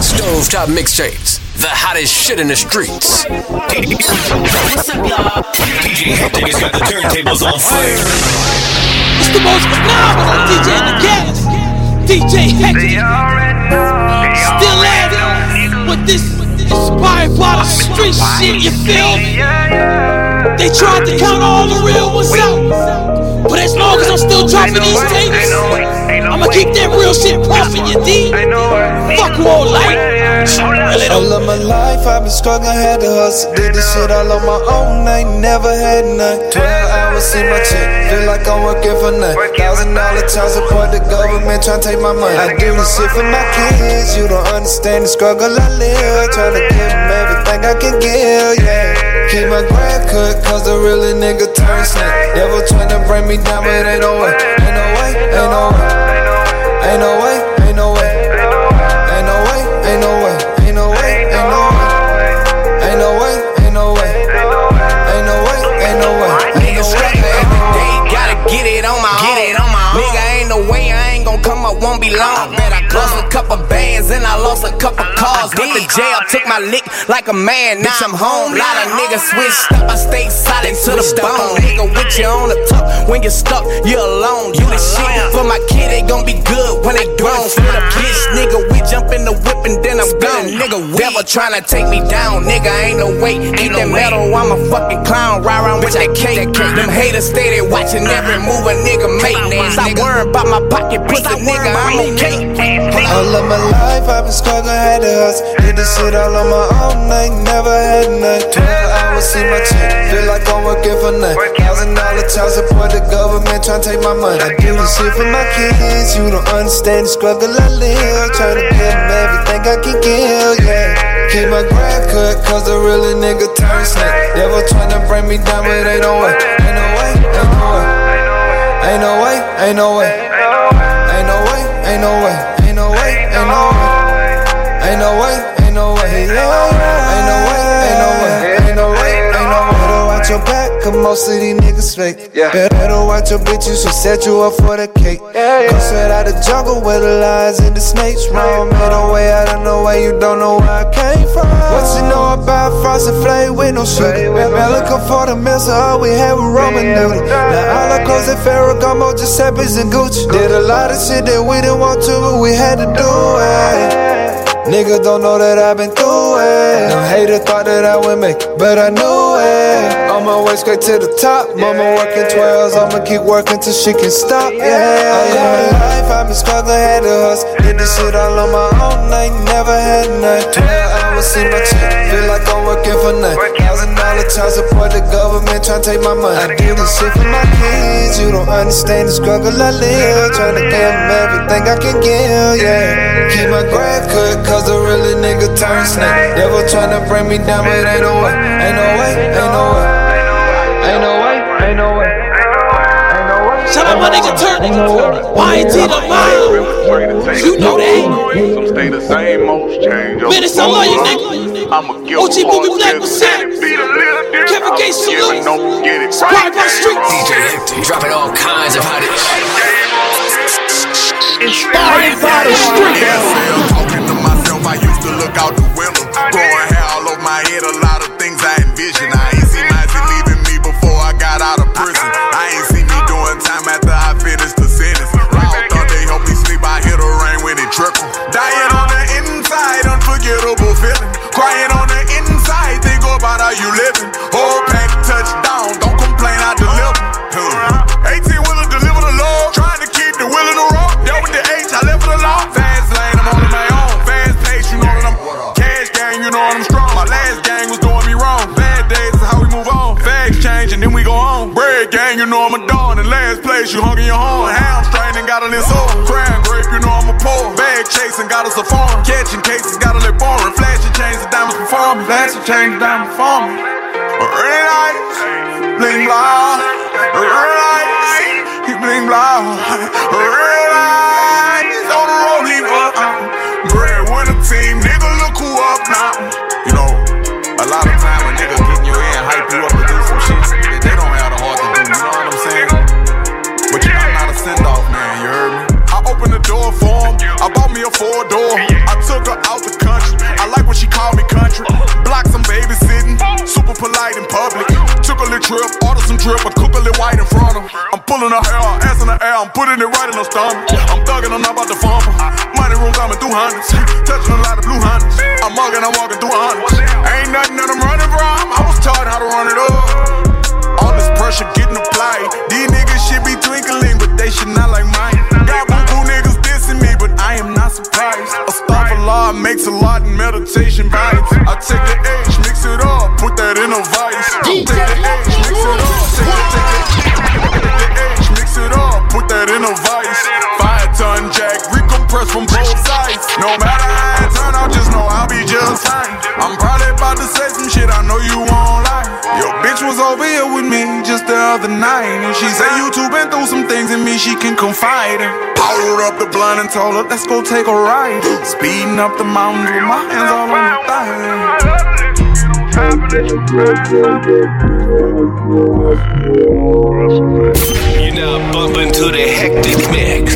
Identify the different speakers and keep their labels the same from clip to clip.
Speaker 1: Stovetop Mixtapes, the hottest shit in the streets.
Speaker 2: What's up, y'all? DJ Hectic has got the turntables on fire.
Speaker 3: It's the most phenomenal DJ in the cast. DJ Hectic. Still at it with this inspired by the street shit, you feel me? They tried to count all the real ones out, but as long as I'm still dropping these tapes, I'ma keep that real shit pumping, you D. Fuck who all like.
Speaker 4: All of my life I've been struggling, had to hustle. Did this shit all on my own, I ain't never had none. 12 hours in my check, feel like I'm working for nothing. $1,000 child support, the government tryna take my money. I do this shit for my kids, you don't understand the struggle I live. Tryna give them everything I can give, yeah. Keep my grind cut, cause the real nigga turn snake. Never tryna bring me down, but ain't no way, ain't no way, ain't no way. Ain't no way, ain't no way. Ain't no way, ain't no way. Ain't no way, ain't no way. Ain't no way, ain't no way. Ain't no way, ain't no way.
Speaker 5: Nigga struggle every day, gotta get it on my own. Nigga ain't no way, I ain't gon' come up, won't be long. Bet I lost a couple bands and I lost a couple cars. Went to jail, took my lick like a man, now I'm home. Lot of niggas switched up, I stay solid to the bone. Nigga with you on the top, when you're stuck, you're alone. Do the shit for my kid, they gon' be good when they grown. For the bitch, nigga, we jump in the whip and then I'm gone. Nigga, devil tryna take me down, nigga, ain't no way. Eat that metal, I'm a fucking clown, ride around with that cake. Them haters stay there watching every move a nigga make. Stop worrying about my pocket, pussy nigga, I'm okay.
Speaker 4: All of my life I've been struggling, had to hustle. Did this shit all on my own, I ain't never had none. 12 hours in my check, feel like I'm working for nothing. $1,000 child support, the government tryna take my money. I do this shit for my kids, you don't understand the struggle I live. Tryna give them everything I can give, yeah. Keep my grind cut, cause the real nigga turn snake. Never tryna bring me down, but ain't no way. Ain't no way, ain't no way. Ain't no way, ain't no way. Ain't no way, ain't no way. Ain't no way, ain't no way. Ain't no way, ain't no way. Ain't no way, ain't no way. Ain't no way, ain't no way. Better watch your back, cause most of these niggas fake. Better watch your bitch, you should set you up for the cake. Come straight out the jungle where the lions and the snakes roam. Made a way out of nowhere, you don't know where I came from. What you know about frosted flame with no sugar? Man, looking for the missile, all we had was Roman noodle. Now all our clothes at Ferragamo, Giuseppe's and Gucci. Did a lot of shit that we didn't want to, but we had to do it. Niggas don't know that I've been through it. No hater thought that I would make it, but I knew it. On my way straight to the top. Mama working 12s, I'ma keep working till she can stop. Yeah, all of my life I've been struggling, had to hustle. Did this shit all on my own, I ain't never had none. 12 hours in my check, feel like I'm working for nothing. $1,000 child support, the government tryna take my money. I do this shit for my kids, you don't understand the struggle I live. Tryna give them everything I can give, yeah. Keep my grind cut, cause the real nigga turn snake. Never tryna bring me down, but ain't no way. Ain't no way, ain't no way. Ain't no way, ain't no way. Ain't no way.
Speaker 3: Shout out my nigga Turn, YT the Mile. You know that.
Speaker 6: Some stay the same, most change.
Speaker 3: Minutes, I love you, nigga. OG Boogie Black was set. Kevin Gates salute. Inspired by streets.
Speaker 1: DJ Hectic, dropping all kinds of hottest shit.
Speaker 3: Inspired by the streets.
Speaker 6: Talking to myself, I used to look out the window. Growing hair all over my head, a lot of things I envisioned. I ain't seen myself leaving me before I got out of prison. I ain't seen me doing time after I finished the sentence. Loud thought they helped me sleep, I hear the rain when it trickle. Dying on the inside, unforgettable feeling. Crying on the inside, think about how you living. Whole pack touchdown, don't complain, I deliver. 18-wheeler deliver the Lord. Trying to keep the wheel in the road. Dealt with the H, I left it alone. Fast lane, I'm on my own. Fast pace, you know that I'm cash gang, you know that I'm strong. My last gang was doing me wrong. Bad days is how we move on. Fags change and then we go on. Bread gang, you know I'm a dawn. In last place, you hung in your horn. Hamstring and got a little sore. Crown grape, you know I'm a poor. Bag chasing, got us a farm. Catching cases, got a little boring. Flashing chains, the diamonds performing. Flashing chains, the diamonds performing. Red lights, bling blah. Red lights, he bling blah. Red lights, on the road he was. Bread winner team, nigga look who up now. You know, a lot of time a nigga getting your in, hype you up to do some shit that they don't have the heart to do. You know what I'm saying? But you know I'm not a send off man, you heard me? I opened the door for him. I bought me a 4-door. I took her out the country. putting it right in her stomach. I'm thugging, I'm not about to fumble. Money room coming through hundreds. Touching a lot of blue hundreds. I'm mugging, I'm walking through hundreds. Ain't nothing that I'm running from. I was taught how to run it up. All this pressure getting applied. These niggas should be twinkling, but they should not like mine. Got boo niggas dissing me, but I am not surprised. Astaghfirullah makes a lot in meditation vibes. I take the H, mix it up, put that in a vice. Take the H, mix it up, take the H, mix it up, put that in a vice. 5-ton jack, recompress from both sides. No matter how it turn out, just know I'll be just fine. I'm probably about to say some shit, I know you won't lie. Your bitch was over here with me just the other night, and she said you two been through some things in me she can confide in. Powered up the blunt and told her, let's go take a ride. Speeding up the mountains with my hands all on the thigh.
Speaker 2: You're now bumping to the hectic mix.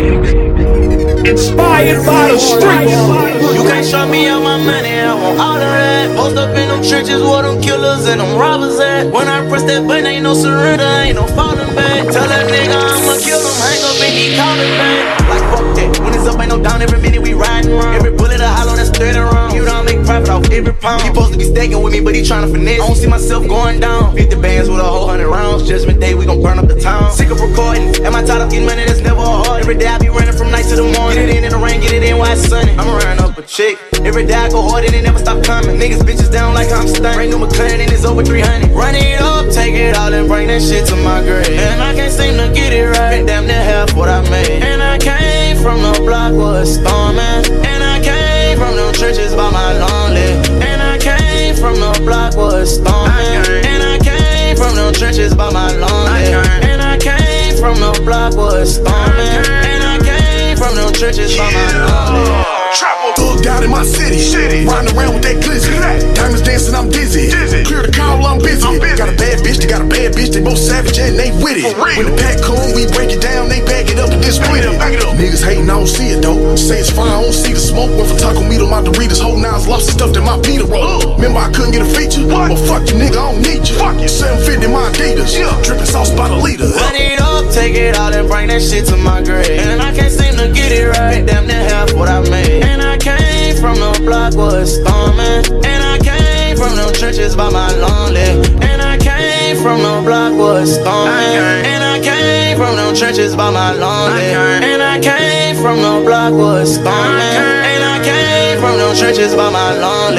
Speaker 3: Inspired by the streets.
Speaker 7: You can't show me all my money, I want all of that. Post up in them trenches where them killers and them robbers at. When I press that button, ain't no surrender, ain't no falling back. Tell that nigga I'ma kill him, hang up and he calling back. Like fuck that, when it's up ain't no down, every minute we riding around. Every bullet a hollow that's 30 round. You don't make profit off every pound. He supposed to be stacking with me, but he tryna finesse. I don't see myself going down. 50 bands with a whole 100 rounds. Judgment day, we gon' burn up the town. Sick of recording, am I tired of getting money that's never hard? Every day I be running from night to the morning. Get it in the rain, get it in while it's sunny. I'ma run up a chick. Every day I go hard and it never stop coming. Niggas bitches down like I'm stunned. Brand new McLaren and it's over 300. Run it up, take it all and bring that shit to my grave. And I can't seem to get it right. Damn near half what I made. And I came from the block where it's storming. And I came from them trenches by my lonely. And I came from the block where it's storming. And I came from them trenches by my lonely. And I came from the block where it's storming. And I came from them trenches by my lonely.
Speaker 6: Thugged out in my city. Riding around with that glizzy. Diamonds dancing, I'm dizzy. Clear the call, I'm busy. Got a bad bitch, they got a bad bitch. They both savage and they with it. When the pack come, we break it down. They back it up and then split it. Niggas hating, I don't see it though. Say it's fine, I don't see the smoke. Went from Taco Meat on my Doritos. Whole nines lost the stuff that my Peter roll. Remember I couldn't get a feature? Well fuck you nigga, I don't need you. Fuck you, 750 my Adidas. Dripping sauce by the liter.
Speaker 7: Run it up, take it all and bring that shit to my grave. And I can't seem to get it right. Damn near half what I made. And I came from the block where it's storming. And I came from them trenches by my lonely. And I came from the block where it's storming. And I came from them trenches by my lonely. And I came from the block where it's storming. And I came from them trenches by my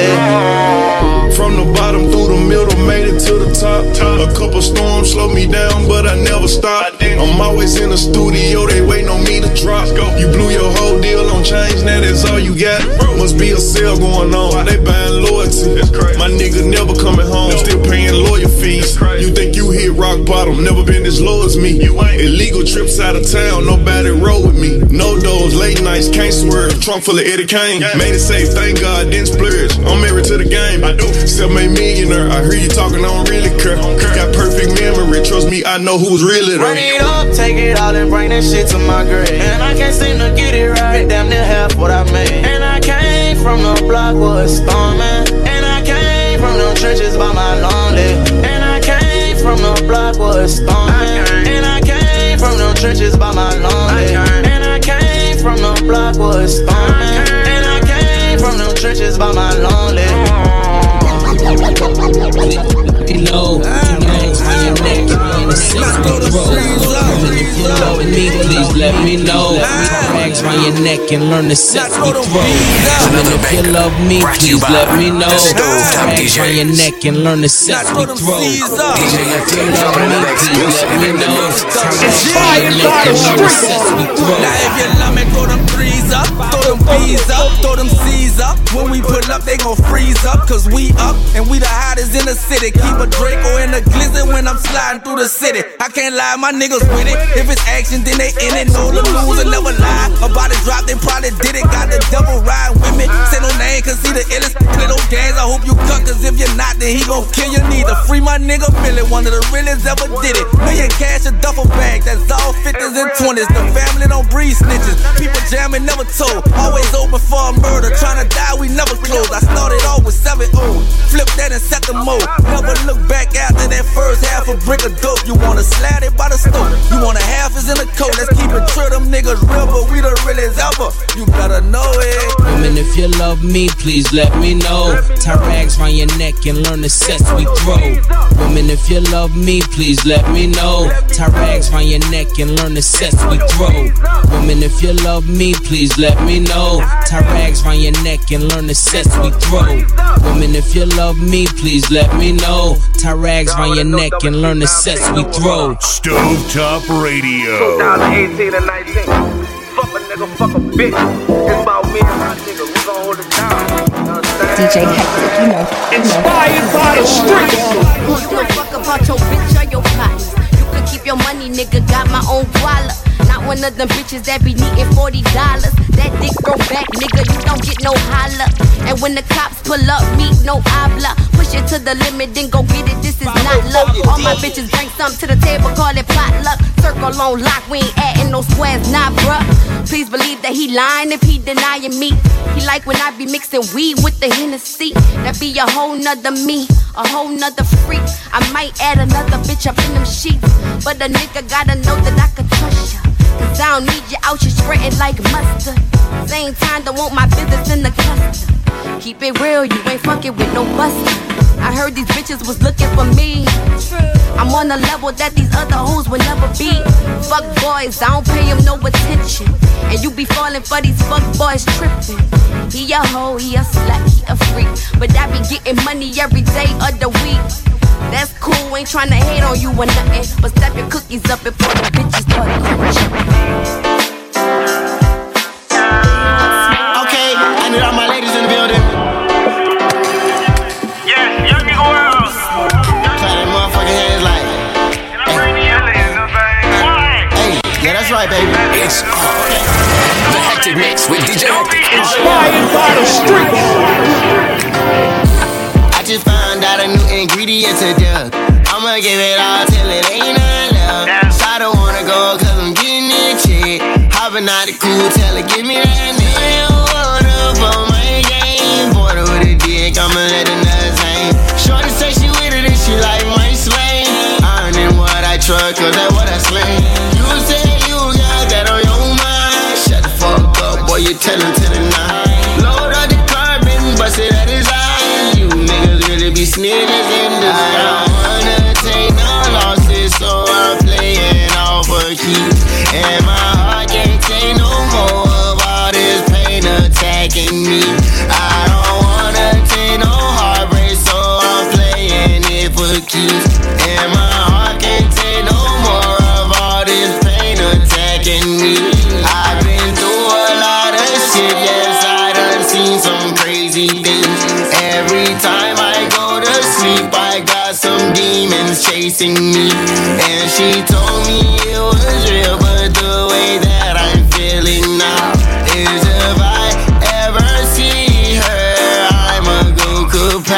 Speaker 7: lonely.
Speaker 8: From the bottom through the middle, made it to the top. A couple storms slowed me down, but I never stopped. I'm always in the studio, they waiting on me to drop. You blew your whole deal on change, now that's all you got. Must be a sale going on, they buying loyalty. My nigga never coming home, still paying lawyer fees. You think you hit rock bottom, never been as low as me. Illegal trips out of town, nobody roll with me. No doors, late nights, can't swerve. Trunk full of Eddie Kane. Made it safe, thank God, didn't splurge. I'm married to the game. I do. Self-made millionaire, I hear you talking, I don't really care. Got perfect memory, trust me, I know who's really there.
Speaker 7: Run it up, take it all and bring that shit to my grave. And I can't seem to get it right. Damn near half what I made. And I came from the block where it's storming. And I came from them trenches by my lonely. And I came from the block where it's storming. And I came from them trenches by my lonely. And I came from the block where it's storming. And I came from them trenches by my lonely.
Speaker 3: You know, how your neck in the six we throw. And if you love me, please let me know. Rags round your neck and learn the sets we throw. And if you love me, please let me know. Rags round your neck and learn the sets we throw. If you love me, please let me know. Inspired by the streets.
Speaker 5: Now if you love me, throw them threes up, throw them B's up, throw them C's up. When we pull up, they gon' freeze up, cause we up and we the hottest in the city. Keep a Draco and a Glizzy when I'm sliding through the city. I can't lie, my niggas with it. If it's action, then they in it. Know the loser never lie. About it drop, they probably did it. Got the devil riding with me. Say no name, cause he the illest. Play those games, I hope you cut, cause if you're not, then he gon' kill you. Need to free my nigga Billy, one of the realest ever did it. Million cash, a duffel bag, that's all 50s and 20s. The family don't breed snitches. People jamming, never told. Always open for a murder. Tryna die, we never close. I started off with 7-0. Flip that and set the mode. Never look back after that first half a brick of dope. You wanna slide it by the stove. You want a half is in the coat. Let's keep it true to
Speaker 3: Woman, if you love me, please let me know. Tie rags round your neck and learn the sets we throw. Woman, if you love me, please let me know. Tie rags round your neck and learn the sets we throw. Woman, if you love me, please let me know. Tie rags round your neck and learn the sets we throw. Woman, if you love me, please let me know. Tie rags round your neck and learn the sets we throw.
Speaker 2: Stovetop Radio.
Speaker 9: 2018 and 19. Fuck a nigga, fuck a bitch. It's about me and my nigga. We gon' hold it down.
Speaker 10: DJ Hectic, you know.
Speaker 3: Inspired by the streets.
Speaker 11: Don't give a fuck about your bitch or your partners. You can keep your money, nigga. Got my own wallet. Not one of them bitches that be needing $40. That dick go back, nigga, you don't get no holla. And when the cops pull up, meet no habla. Push it to the limit, then go get it, this is not luck. All my bitches bring something to the table, call it potluck. Circle on lock, we ain't adding no squares, nah, bruh. Please believe that he lying if he denying me. He like when I be mixing weed with the Hennessy. That be a whole nother me, a whole nother freak. I might add another bitch up in them sheets. But a nigga gotta know that I can trust ya. Cause I don't need you out here spreading like mustard. Same time, don't want my business in the cluster. Keep it real, you ain't fucking with no buster. I heard these bitches was looking for me. I'm on a level that these other hoes will never be. Fuck boys, I don't pay them no attention. And you be falling for these fuck boys tripping. He a hoe, he a slut, he a freak. But I be getting money every day of the week. That's cool, ain't tryna hate on you or nothing. But step your cookies up before the bitches start crunching.
Speaker 12: Okay, I need all my ladies in the building.
Speaker 9: Yes, young nigga world.
Speaker 12: Clap that motherfucking hands like. Hey, yeah, that's right, baby.
Speaker 1: It's on. The Hectic Mix with DJ Hectic.
Speaker 3: Inspired by the streets.
Speaker 12: I just found out a new ingredient to do. I'ma give it all till it ain't none left. I don't wanna go cause I'm getting it cheap. Hopping out the cool, tell her give me that nigga. Water for my game. Border with a dick, I'ma let the nuts hang. Shorty say she with it and she like my slang. Ironing what I truck cause that's what I slang. You say you got that on your mind. Shut the fuck up, boy, you tellin' to the nine. Load up the carbon, bust it at his eye. You niggas really be snitches in the night. I don't wanna take no losses, so I'm playing all for keeps. And my heart can't take no more of all this pain attacking me. I don't wanna take no heartbreak, so I'm playing it for keeps. And my heart can't take no more of all this pain attacking me. I've been through a lot of shit, yes, I done seen some crazy things. Every time I go to sleep, I got some demons chasing me. And she told me it was real, but the way that I'm feeling now is if I ever see her, I'ma go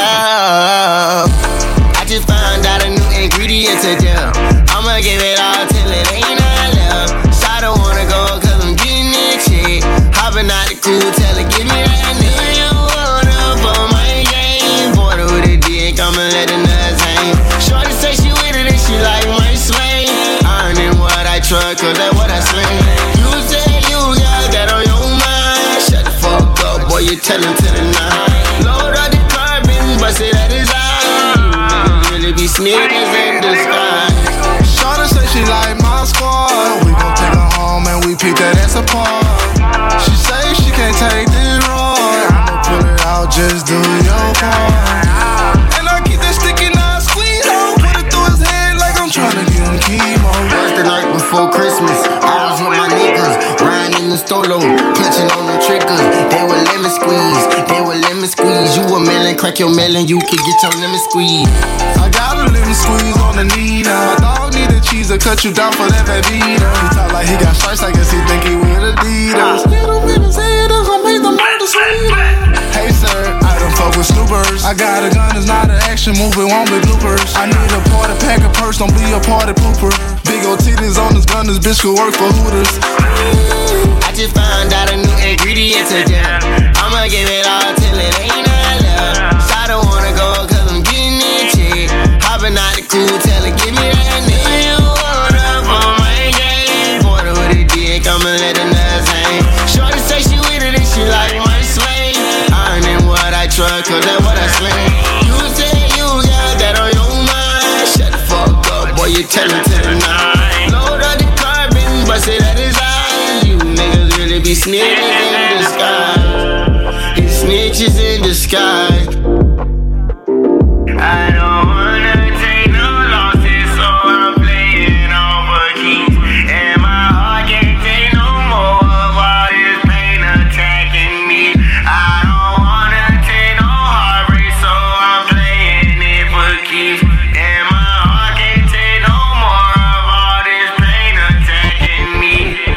Speaker 12: kapow. I just found out a new ingredient to do. I'ma give it all till it ain't none left. I don't wanna go cause I'm getting it cheap. Hopping out the cool, tell her give me that nigga. Water for my game. Border with a dick, I'ma let the nuts hang. Shorty say she with it and she like my slang. Ironing what I truck cause that's what I slang. You say you got that on your mind. Shut the fuck up, boy, you tellin' to the nine. Load up the carbon, bust it at his eye. Really be snitches in disguise.
Speaker 4: Shawty say she like my squad. We gon' take her home and we pick that ass apart. She say she can't take this road. I'ma pull it out, just do your part. And I keep that sticky knife squeeze on. Put it through his head like I'm tryna give him chemo.
Speaker 12: Just the night before Christmas, I was with my niggas, riding in the stolo, clutching on the triggers. They were lemon squeeze, they were lemon squeeze. You a melon, crack your melon, you can get your lemon squeeze.
Speaker 4: I got a lemon squeeze on the knee now. My dog need a cheese to cut you down for that Velveeta. He talk like he got stripes, I guess he think he with Adidas. Get him in his head, that's gon' make the murder sweeter. Hey sir, I done fuck with snoopers. I got a gun, it's not an action movie, won't be bloopers. I need a party pack a purse, don't be a party pooper. Big old titties on this gun, this bitch could work for Hooters.
Speaker 12: I just found out a new ingredient to do. I'ma give it all till it ain't none left. I don't wanna go cause I'm getting it cheap. Hopping out the cool, tell her give me that nigga. Water for my game. Border with a dick, I'ma let the nuts hang. Shorty say she with it and she like my sway. cause that's what I slang. You say you got that on your mind. Shut the fuck up, boy, you tellin' to the nine. Load up the carbon, bust it at his eyes. You niggas really be snitches in disguise. You snitches in disguise. I don't wanna take no losses, so I'm playing on for keeps. And my heart can't take no more of all this pain attacking me. I don't wanna take no heartbreak, so I'm playing it for keeps. And my heart can't take no more of all this pain attacking me.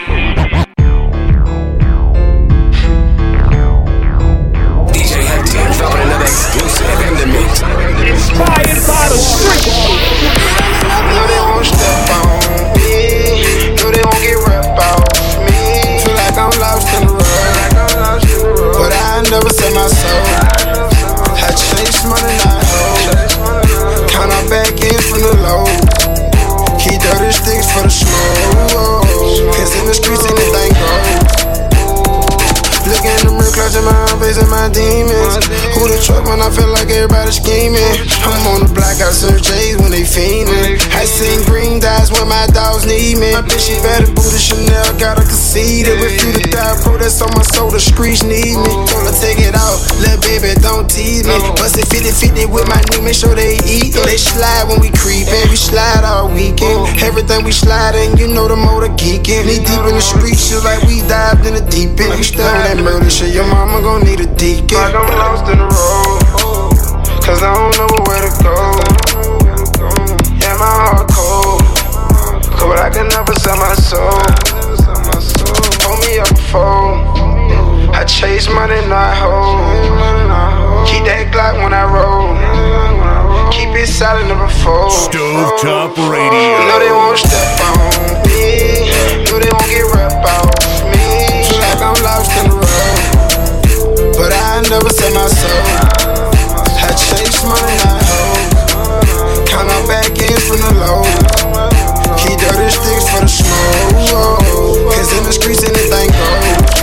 Speaker 1: DJ Hector dropping another exclusive in the mix.
Speaker 3: Inspired by the street.
Speaker 4: No, they won't step on me. No, they won't get rep out me. Feel like I'm lost in the road, but I never sell my soul. I chase money, not hoes. Count our back in from the low. Keep dirty sticks for the smoke. Cause in the streets anything goes. Looking in the mirror, clutching my own face and my demons. Who the truck when I feel like everybody scheming? I'm on the block, I serve J's when they fiendin'. I sing green dyes when my dogs need me. My bitch, she better booty Chanel, got her conceited. Refuse to die, pro, that's on my soul, the streets need me. Told her take it out, little baby, don't tease me. Bust it 50-50 with my knee, make sure they eat. They slide when we creepin', we slide all weekend. Everything we slide in, you know the motor geekin'. Knee deep in the streets, just like we dived in the deep end. We still that murder shit, your mama gon' need a deacon. Like I'm lost in the road, cause I don't know where to go. Yeah, my heart cold, but I can never sell my soul. Hold me up before I chase money, not hold. Keep that Glock when I roll. Keep it solid, never fold.
Speaker 2: Stovetop Radio.
Speaker 4: No, they won't step on me. No, they won't get rep out me. Feel like I'm lost in the road, but I never sell my soul. I chase money, not hold. Count our back in from the low. Keep dirty sticks for the smoke. Cause in the streets anything goes.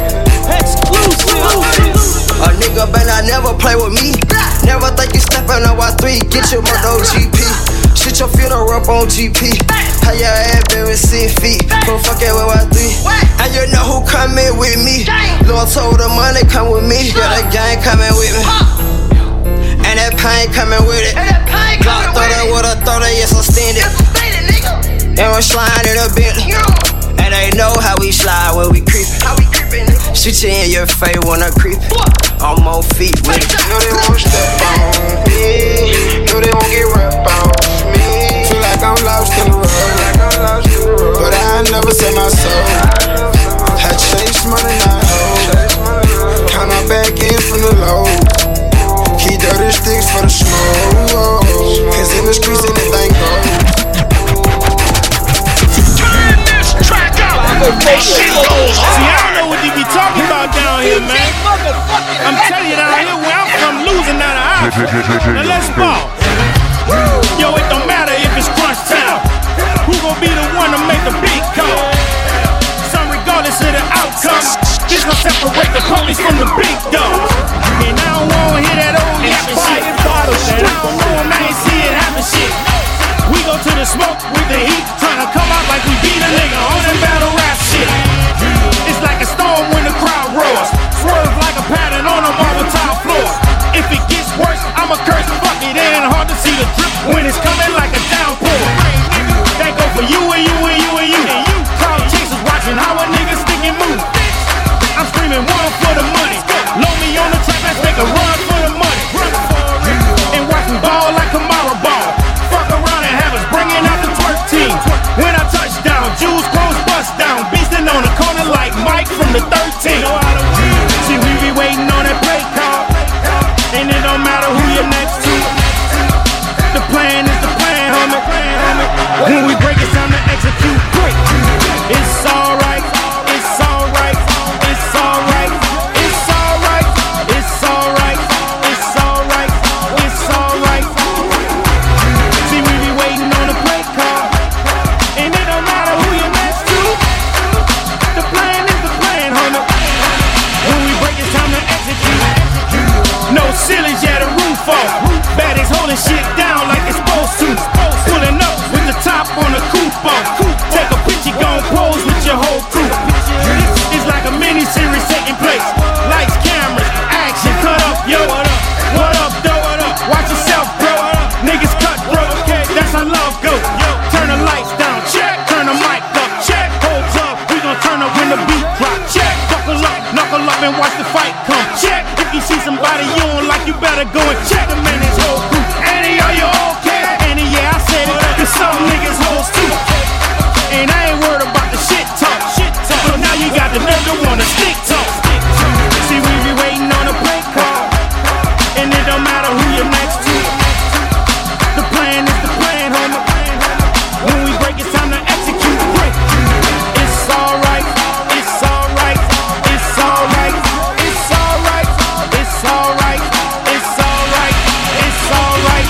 Speaker 12: A nigga better never play with me. Never think you steppin' on Y3. Get your mother GP. Shit your funeral up on GP. How your ass been with 6 feet? Go fuckin' with Y3. And you know who comin' with me? Lord told the money come with me. Yeah, that gang comin' with me. And that pain comin' with it. Glock 30 with a 30, yes, I'm standing. And we're sliding in a Bentley. And they know how we slide when we creepin'. Shit you in your face when I creep. I'm on feet with it.
Speaker 4: No, they won't step on me. No, they won't get rep out me. Feel like I'm lost in the road, but I never sell my soul. I chase money, not hold. Count our back in from the low. Keep dirty sticks for the smoke. Cause in the streets anything goes.
Speaker 3: See, I don't know what they be talking about down here, man. I'm telling you, down here where I'm from, losing out of options. Now let's ball. Yo, it don't matter if it's crunch time. Who gon' be the one to make the beat call? Some regardless of the outcome. This gon' separate the police from the big dogs. And I don't wanna hear that old inspired bottle shit. I don't know him, I ain't see it happen shit. We go to the smoke with the heat, tryna come out like we beat a nigga on that battle rap shit. It's like a storm when the crowd roars. Swerve like a pattern on a marble tile floor. If it gets worse, I'ma curse, fuck it, it ain't hard to see the drip when it's coming like a downpour. That go for you and you and you and you. Crowd chasers watching how a nigga stick and move. I'm screaming one for the money. Load me on the track, let's make a run
Speaker 13: for? Baddies holding shit down like it's supposed to. Pulling up with the top on the coupe. Take a picture, gon' pose with your whole crew. It's like a mini-series taking place. Lights, cameras, action, cut up, yo. What up, though? Watch yourself, bro. Niggas cut, bro. That's how love go. Turn the lights down, check. Turn the mic up, check. Holds up, we gon' turn up when the beat drop, check. Knuckle up and watch the fight come, check. If you see somebody you don't like, you better go and check him and his whole crew. Annie, are you okay? Annie, yeah, I said it, cause some niggas hoes too. And I ain't worried about the shit talk. So now you got the nerve to wanna stick talk. See, we be waiting on a play call, and it don't matter who you're next to. The plan is the plan, homie. When we break, it's time to execute. It's alright, it's alright, it's alright, it's alright, it's alright, it's alright, it's alright.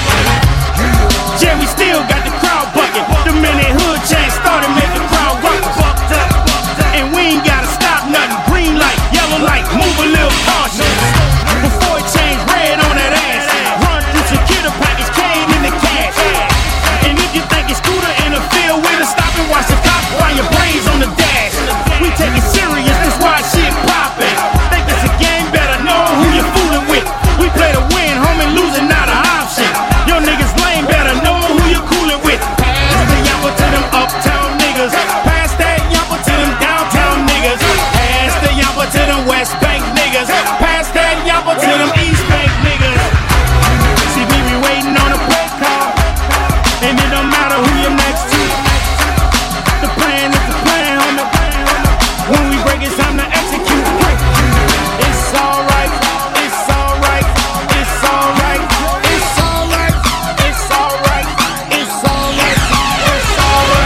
Speaker 13: Yeah, we still got the crowd bucking. The minute hood change started, make the crowd rock. Bucked up, and we ain't gotta stop nothing. Green light, yellow light, move a little cautious. Before it changed red on that ass. Run through security package, came in the cash. And if you think it's scooter in the field, way to stop and watch the cops find your brains on the dash. We take it serious, that's why shit poppin'. Think it's a game, better know who you're fooling with. We play to win, homie, losing not an option. Your niggas lame, better know who you're coolin' with. Pass the yapper to them uptown niggas. Pass that yapper to them downtown niggas. Pass the yapper to them West Bank niggas. Pass that yapper to them East Bank niggas. See, we be waiting on a play call, and it don't matter who you're next to. The plan is the plan, homie. When we break, it's time to execute. It's alright, it's alright, it's alright, it's alright, it's alright, it's alright, it's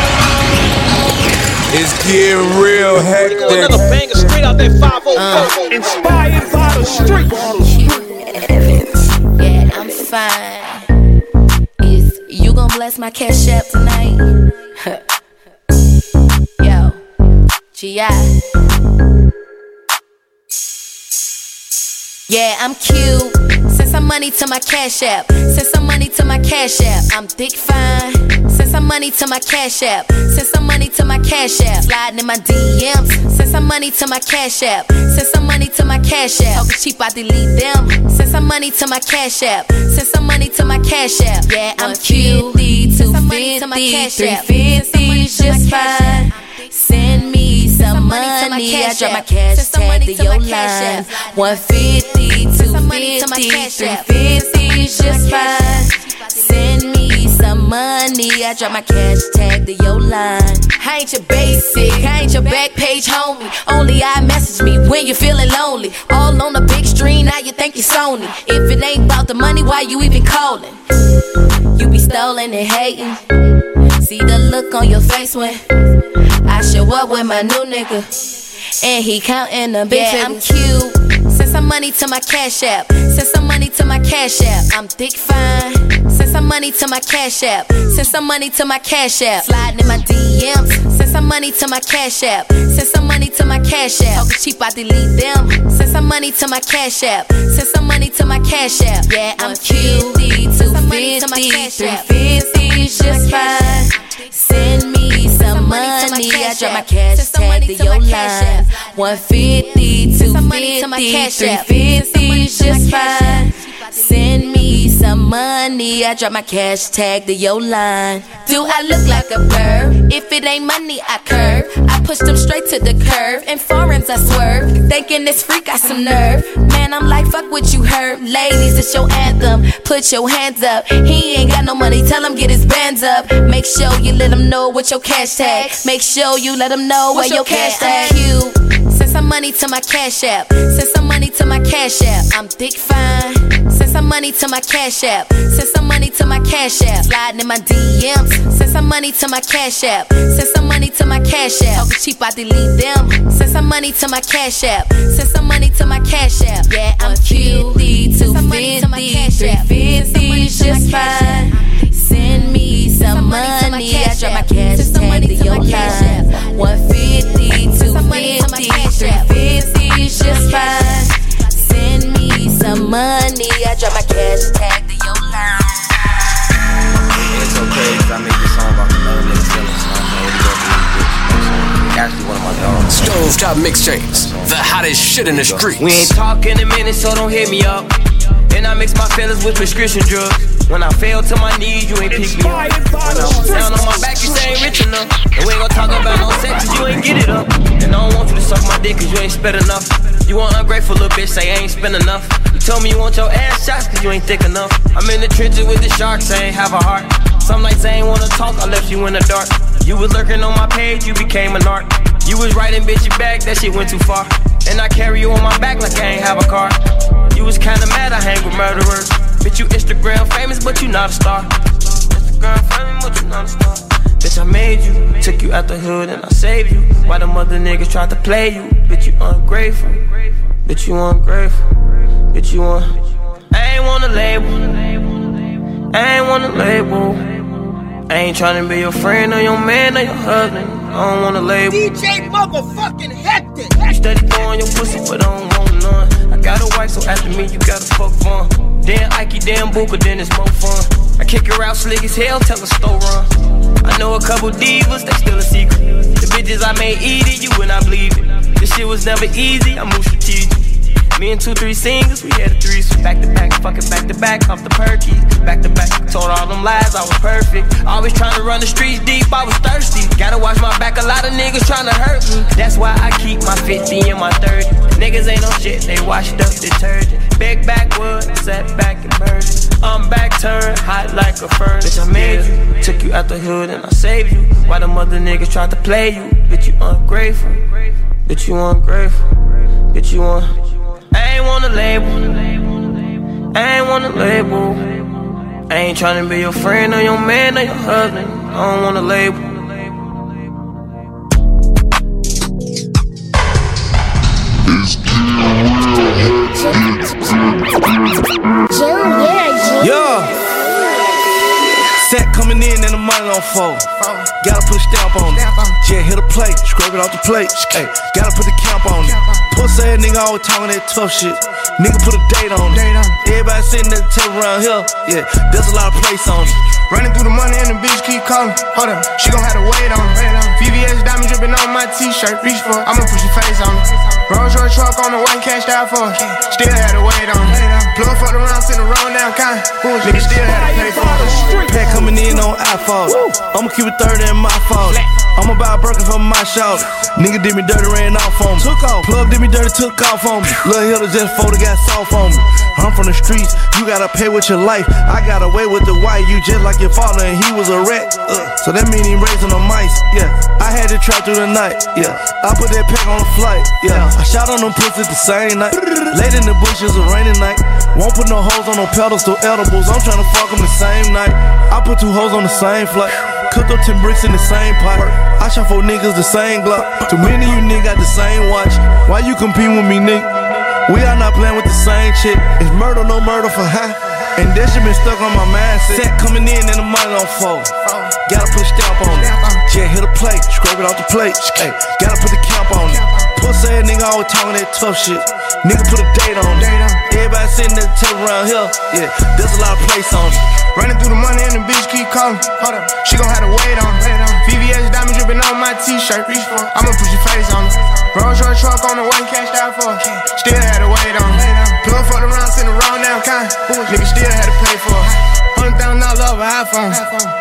Speaker 13: alright.
Speaker 1: It's getting real hectic.
Speaker 3: Another banger straight out that 504. Inspired by the streets.
Speaker 11: Yeah, I'm fine. Is you gon' bless my cash app tonight? Yo, G.I. Yeah, I'm cute. Send some money to my cash app. Send some money to my cash app. I'm thick fine. Send some money to my cash app. Send some money to my cash app. Sliding in my DMs. Send some money to my cash app. Send some money to my cash app. Talking cheap, I delete them. Send some money to my cash app. Send some money to my cash app. Yeah, I'm cute. 250, 350 is just fine. Send me some money. I drop my cash tag to your line. 150, 250, 350 is just fine. Send me some money. I drop my cash tag to your line. I ain't your basic, I ain't your back page homie. Only I message me when you're feeling lonely. All on the big screen, now you think you're Sony. If it ain't about the money, why you even calling? You be stolen and hating. See the look on your face when I show up with my new nigga, and he counting the big figures. I'm cute. Send some money to my cash app. Send some money to my cash app. I'm thick fine. Send some money to my cash app. Send some money to my cash app. Sliding in my DMs. Send some money to my cash app. Send some money to my cash app. Talking cheap, I delete them. Send some money to my cash app. Send some money to my cash app. Yeah, I'm cute. 250, 350 is just fine. Send me some money. I drop my cash tag to your line. 150, 250, 350 is just fine. Send me some money. I drop my cash tag to your line. Do I look like a bird? If it ain't money, I curve. I push them straight to the curve. In foreigns, I swerve. Thinking this freak got some nerve. Man, I'm like, fuck what you heard. Ladies, it's your anthem. Put your hands up. He ain't got no money, tell him get his bands up. Make sure you let him know what your cash tag. Make sure you let him know where your cash tag. Cute. Send some money to my cash app. Send some money to my cash app. I'm thick fine. Send some money to my cash app. Send some money to my cash app. Sliding in my DMs. Send some money to my cash app. Send some money to my cash app. Talking cheap, I delete them. Send some money to my cash app. Send some money to my cash app. Yeah, I'm cute. 250, 350 is just fine. Send me some money. I drop my cash tag to your line. 150, 250, 350 is just fine. Send me some money. money. I drop my cash tag to your line.
Speaker 9: It's so crazy 'cause I made this song about another nigga feelings. So I'm ready to go through this bitch. Actually, one of my dogs.
Speaker 1: Stovetop Mixtapes, the hottest shit in the streets.
Speaker 5: We ain't talking in a minute, so don't hit me up. And I mix my feelings with prescription drugs. When I fell to my knees, you ain't pick me up. When I was down on my back, you say ain't rich enough. And we ain't gon' talk about no sex, cause you ain't get it up. And I don't want you to suck my dick, cause you ain't spit enough. You want ungrateful little bitch, say I ain't spend enough. You told me you want your ass shots, cause you ain't thick enough. I'm in the trenches with the sharks, I ain't have a heart. Some nights I ain't wanna talk, I left you in the dark. You was lurking on my page, you became a narc. You was writing bitch back, that shit went too far. And I carry you on my back like I ain't have a car. You was kinda mad I hang with murderers. Bitch, you Instagram famous, but you not a star. Instagram famous, but you not a star. Bitch, I made you, took you out the hood and I saved you. Why them other niggas tried to play you? Bitch, you ungrateful. Bitch, you ungrateful. Bitch, you want. I ain't want a label. I ain't want a label. I ain't tryna be your friend or your man or your husband. I don't want a label.
Speaker 3: DJ motherfucking Hectic.
Speaker 5: You steady throwing your pussy, but I don't want none. I got a wife, so after me, you gotta fuck fun. Damn Ike, damn Booker, then it's more fun. I kick her out slick as hell, tell her store run. I know a couple divas, they still a secret. The bitches I made eat it, you and I believe it. This shit was never easy, I move strategic. Me and 2-3 singers, we had a threesome. Back to back, fucking back to back, off the perky. Back to back, told all them lies, I was perfect. Always trying to run the streets deep, I was thirsty. Gotta watch my back, a lot of niggas trying to hurt me. That's why I keep my 50 and my 30. Niggas ain't no shit, they washed up detergent. Big backwood, sat back and burden. I'm back turned, hot like a furnace. Bitch, I made you, took you out the hood and I saved you. Why them other niggas tried to play you? Bitch, you ungrateful. Bitch, you ungrateful. Bitch, you want. I ain't want a label. I ain't want a label. I ain't tryna be your friend or your man or your husband. I don't want a label.
Speaker 14: Yeah. Set coming in and the money on fold. Gotta put a stamp on it. Yeah, hit a plate, scrape it off the plate. Ay, gotta put the camp on it. Pussy ass nigga always talking that tough shit. Nigga put a date on it. Everybody sitting at the table around here. Yeah, there's a lot of place on it.
Speaker 15: Running through the money and the bitch keep calling. Hold up, she gon' have to wait on it. VVS diamond dripping on my t-shirt. Reach for it, I'ma push your face on it. Rolls Royce truck on the way, cashed out for it. Still had to wait on it. Plug fucked around, sitting around down kind. Nigga still had to pay for it.
Speaker 14: Pack coming in on iPhone. I'ma keep it 30 in my fault. I'ma buy a Birkin from my shop. Nigga did me dirty, ran off on me. Took off. Plug did me dirty, took off on me. Lil' Hilda just folded, got soft on me. I'm from the streets, you gotta pay with your life. I got away with the white, you just like your father and he was a rat. So that mean he raising the mice, yeah. I had to try through the night, yeah. I put that pack on the flight, yeah. I shot on them pussies the same night. Late in the bushes, a rainy night. Won't put no hoes on no pedestal edibles. I'm tryna fuck them the same night. I put 2 hoes on the same flight. Cooked up 10 bricks in the same pot. I shot 4 niggas the same Glock. Too many of you niggas got the same watch. Why you compete with me, nigga? We are not playing with the same shit. It's murder, no murder for high. And that shit been stuck on my mindset. Set coming in and the money on fold. Gotta put a stamp on it. Yeah, hit a plate, scrape it off the plate. Ay, gotta put the camp on it. Pussy ass nigga always talking that tough shit. Nigga put a date on it. Everybody sitting at the table around here. Yeah, there's a lot of place on it.
Speaker 15: Running through the money and the bitch keep calling. Hold up, she gon' have to wait on it. VVS diamond dripping on my t-shirt. Reach for it, I'ma put your face on it. Rolls Royce truck on the way, cashed out for it. Still had to wait on it. Plug fucked around, sitting around down kind. Nigga still had to pay for it. $100,000 over iPhone.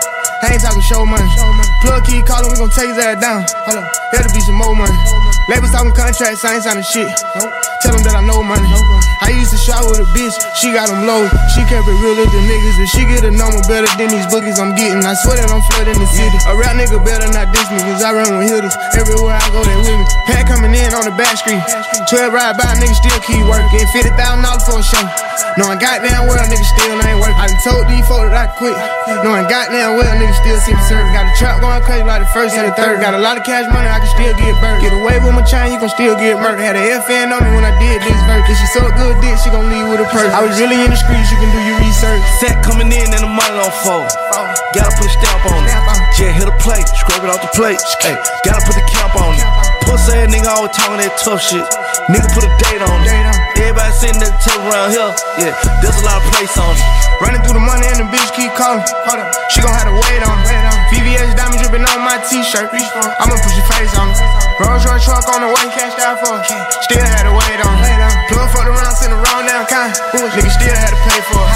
Speaker 15: I ain't talking show money. Plug keep calling, we gon' take his ass down. Hold up, there'll be some more money. Labels talking contracts, I ain't signing shit. Tell them that I know money. I used to shop with a bitch, she got them low. She kept it real with the niggas, but she get a number better than these bookies I'm getting. I swear that I'm flooding the city. A rap nigga better not diss me, cause I run with hitters. Everywhere I go, they with me. Pat coming in on the back street. 12 ride by, niggas still keep working. $50,000 for a show. Knowing goddamn well niggas still ain't working. I done told these folks that I quit. Knowing goddamn well niggas still see me serving. Got a trap going crazy like the first and the third. Got a lot of cash money, I can still get burnt. Get away with my chain, you can still get murdered. Had a FN on me when I did this verse. If she so good dick, she gon' leave with a purse. I was really in the streets, you can do your research.
Speaker 14: Set coming in and the money on fold. Gotta put a stamp on it. Yeah, hit a plate, scrape it off the plate. Ay, gotta put the camp on it. Pussy ass nigga always talking that tough shit. Nigga put a date on it. everybody sitting at the table around here. Yeah, there's a lot of place on it.
Speaker 15: Running through the money and the bitch keep calling. Hold up, she gon' have to wait on it. VVS diamond dripping on my t-shirt. I'ma push your face on it. Rolls Royce truck on the way, cashed out for it. Still had to wait on it. Plug fucked around, sent the wrong damn kind. Nigga still had to pay for it.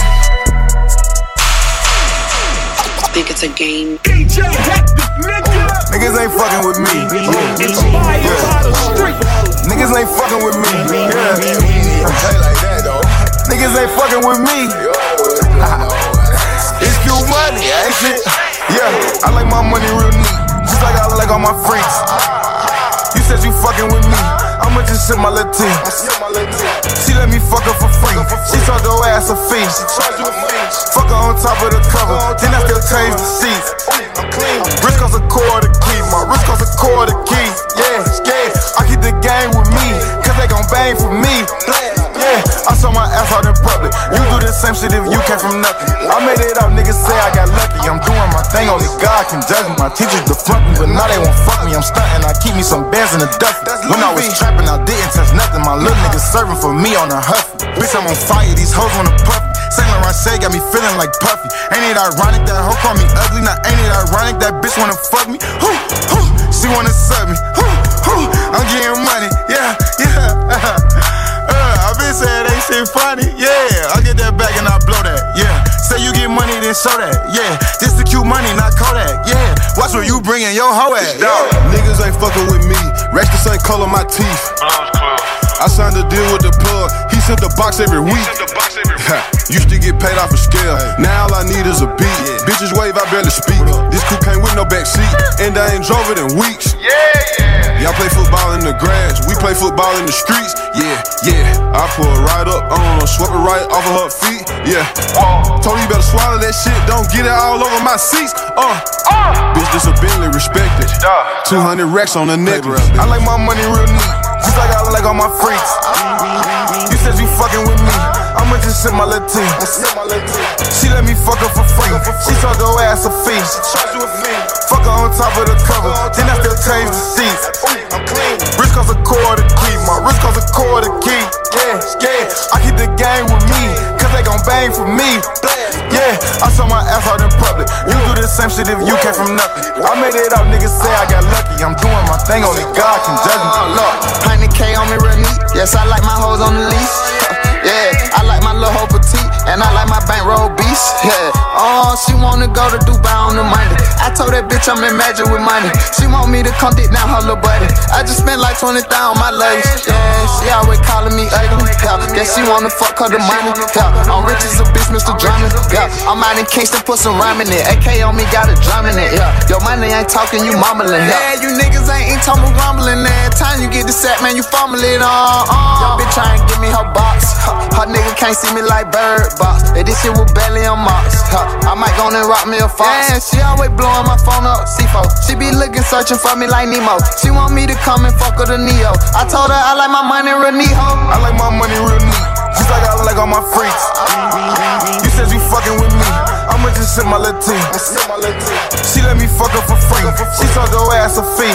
Speaker 16: Think it's a game.
Speaker 8: DJ Hectic, nigga.
Speaker 4: Niggas ain't fucking with me.
Speaker 8: Inspired by the street.
Speaker 4: Niggas ain't fucking with me. Play like that though. Niggas ain't fucking with me. It's Q money, ain't shit. Yeah, I like my money real neat, just like I like all my freaks. You said you fucking with me, I'ma just sip my little tea. She let me fuck her for free. She charge her ass a fee. Fuck her on top of the cover, then I still change the seats. Wrist cost a quarter key, my wrist cost a quarter key. Yeah, I keep the game with me, cause they gon' bang for me. Yeah, I saw my ass out in public. You do the same shit if you came from nothing. I made it up, niggas say I got lucky. I'm doing my thing, only God can judge me. My teachers defront me, but now they won't fuck me. I'm stunting, I keep me some bands in the dust. When I was trapping, I didn't touch nothing. My little niggas serving for me on a huff. Bitch, I'm on fire, these hoes wanna puff me. Saint Laurent Shea got me feeling like Puffy. Ain't it ironic that hoe call me ugly? Now ain't it ironic that bitch wanna fuck me? She wanna sub me. I'm getting money, yeah. I been saying they shit funny, yeah. I get that back and I blow that, yeah. Say you get money, then show that, yeah. This the Q money, not Kodak, yeah. Watch where you bringin' your hoe at, yeah.
Speaker 8: Niggas ain't fucking with me. Racks the same color my teeth. I signed a deal with the plug. He sent the box every week. Used to get paid off a scale. Now all I need is a beat. Bitches wave, I barely speak. This coupe came with no backseat, and I ain't drove it in weeks. Y'all play football in the grass, we play football in the streets. Yeah. I pull it right up, swept it right off of her feet. Yeah. Told you better swallow that shit, don't get it all over my seats. Bitch, this a Bentley, respected. 200 racks on the necklace.
Speaker 4: I like my money real neat, just like I like all my freaks. You said you fucking with me, I'ma just sip my little tea. She let me fuck her for free. She charge her ass a fee. Fuck her on top of the cover, then I still change the seats. Wrist cost a quarter key, my wrist cost a quarter key. Yeah, I keep the game with me, cause they gon' bang for me. Yeah, I saw my ass out in public. You do the same shit if you came from nothing. I made it up, niggas say I got lucky. I'm doing my thing, only God can judge me. Look,
Speaker 12: 100K on me real neat. Yes, I like my hoes on the lease. Yeah, I like my little hoe petite, and I like my bankroll beast. Yeah, she wanna go to Dubai on the Monday. I told that bitch I'm in magic with money. She want me to come dick down her little buddy. I just spent like 20,000 on my luggage. Yeah, she always calling me ugly. Yeah, guess she wanna fuck her the money. Yeah, I'm rich as a bitch, Mr. Drummond. Yeah, I'm out in Kingston, put some rhyme in it. AK on me, got a drum in it. Yeah, your money ain't talking, you mumbling. Yeah, you niggas ain't talking rumbling. Every time you get the sack, man, you fumble it on. Your bitch trying to give me her box. Her nigga can't see me like Bird Box. Hey, this shit was barely on Mox. I might go and rock me a fox. Yeah, she always blowing my phone up, C4. She be looking, searching for me like Nemo. She want me to come and fuck her the Neo. I told her I like my money real neat, ho.
Speaker 4: I like my money real neat, just like I like all my freaks. You said you fucking with me, I'ma just sip my little tea. She let me fuck her for free. She charge her ass a fee.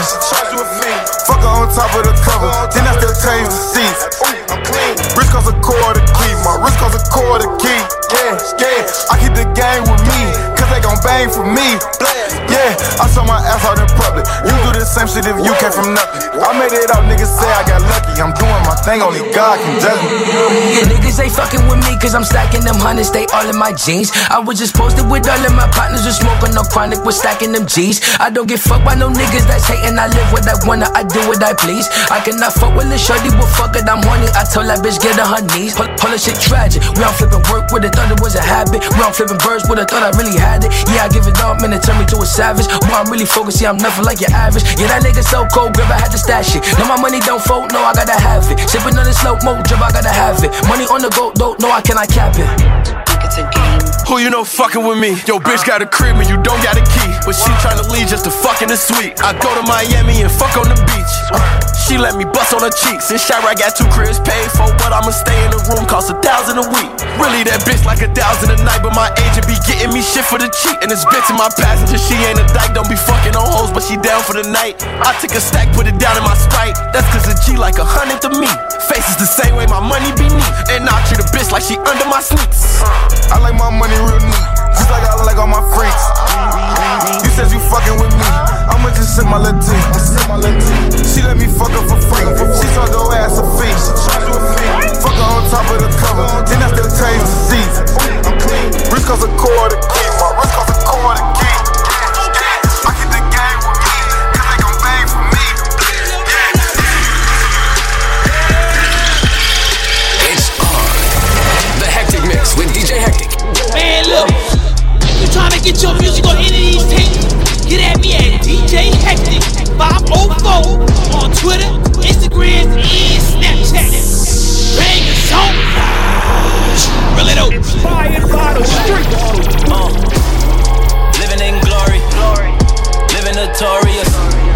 Speaker 4: Fuck her on top of the cover, then I still change the seats. Wrist cost a quarter key, my wrist cost a quarter key. Yeah, I keep the game with me, cause they gon' bang for me. Yeah, I saw my ass out in public. You do the same shit if you came from nothing. I made it up, niggas say I got lucky. I'm doing my thing, only God can judge me.
Speaker 17: Yeah, niggas ain't fucking with me, cause I'm stacking them hundreds, they all in my jeans. I was just posted with all of my partners who smoking no chronic, we're stacking them G's. I don't get fucked by no niggas that's hating, I live what I wanna, I do what I please. I cannot fuck with the shorty, but fuck it, I'm horny. I told that bitch get on her knees. All that shit tragic. We on flipping work with it, thought it was a habit. We on flipping birds with it, thought I really had it. Yeah, I give it up, man, it turned me to a savage. Boy, I'm really focused, yeah, I'm nothing like your average. Yeah, that nigga so cold, grip, I had to stash it. No, my money don't fold, no, I gotta have it. Sipping on the slow mo drip, I gotta have it. Money on the go, though, no, I cannot cap it.
Speaker 16: It's a game.
Speaker 18: Who you know fucking with me? Yo, bitch got a crib and you don't got a key. But she tryna leave just to fuck in the suite. I go to Miami and fuck on the beach. She let me bust on her cheeks. In Chirac got 2 cribs paid for, but I'ma stay in the room, cost 1,000 a week. Really that bitch like 1,000 a night, but my agent be getting me shit for the cheat. And this bitch in my passenger, she ain't a dyke, don't be fucking on hoes, but she down for the night. I took a stack, put it down in my Sprite. That's cause a G like 100 to me. Faces the same way my money be neat, and I treat a bitch like she under my sneaks.
Speaker 19: I like my money real neat, just like I like all my freaks. You said you fucking with me, I'ma just sip my little tea. She let me fuck her for free. She told her ass a fee. Fuck her on top of the cover, then I still change the seats. I'm clean. Wrist cost a quarter key. My wrist cost a quarter key. I get the game with me, cause they gon' bang for me.
Speaker 1: It's on. The Hectic Mix with DJ Hectic.
Speaker 3: Man, look, you trying to get your music on any of these tapes? Get at me at DJ Hectic 504 on Twitter, Instagram, and Snapchat. Bang the song. Roll it out.
Speaker 2: Inspired by the streets. Living in glory. Living notorious.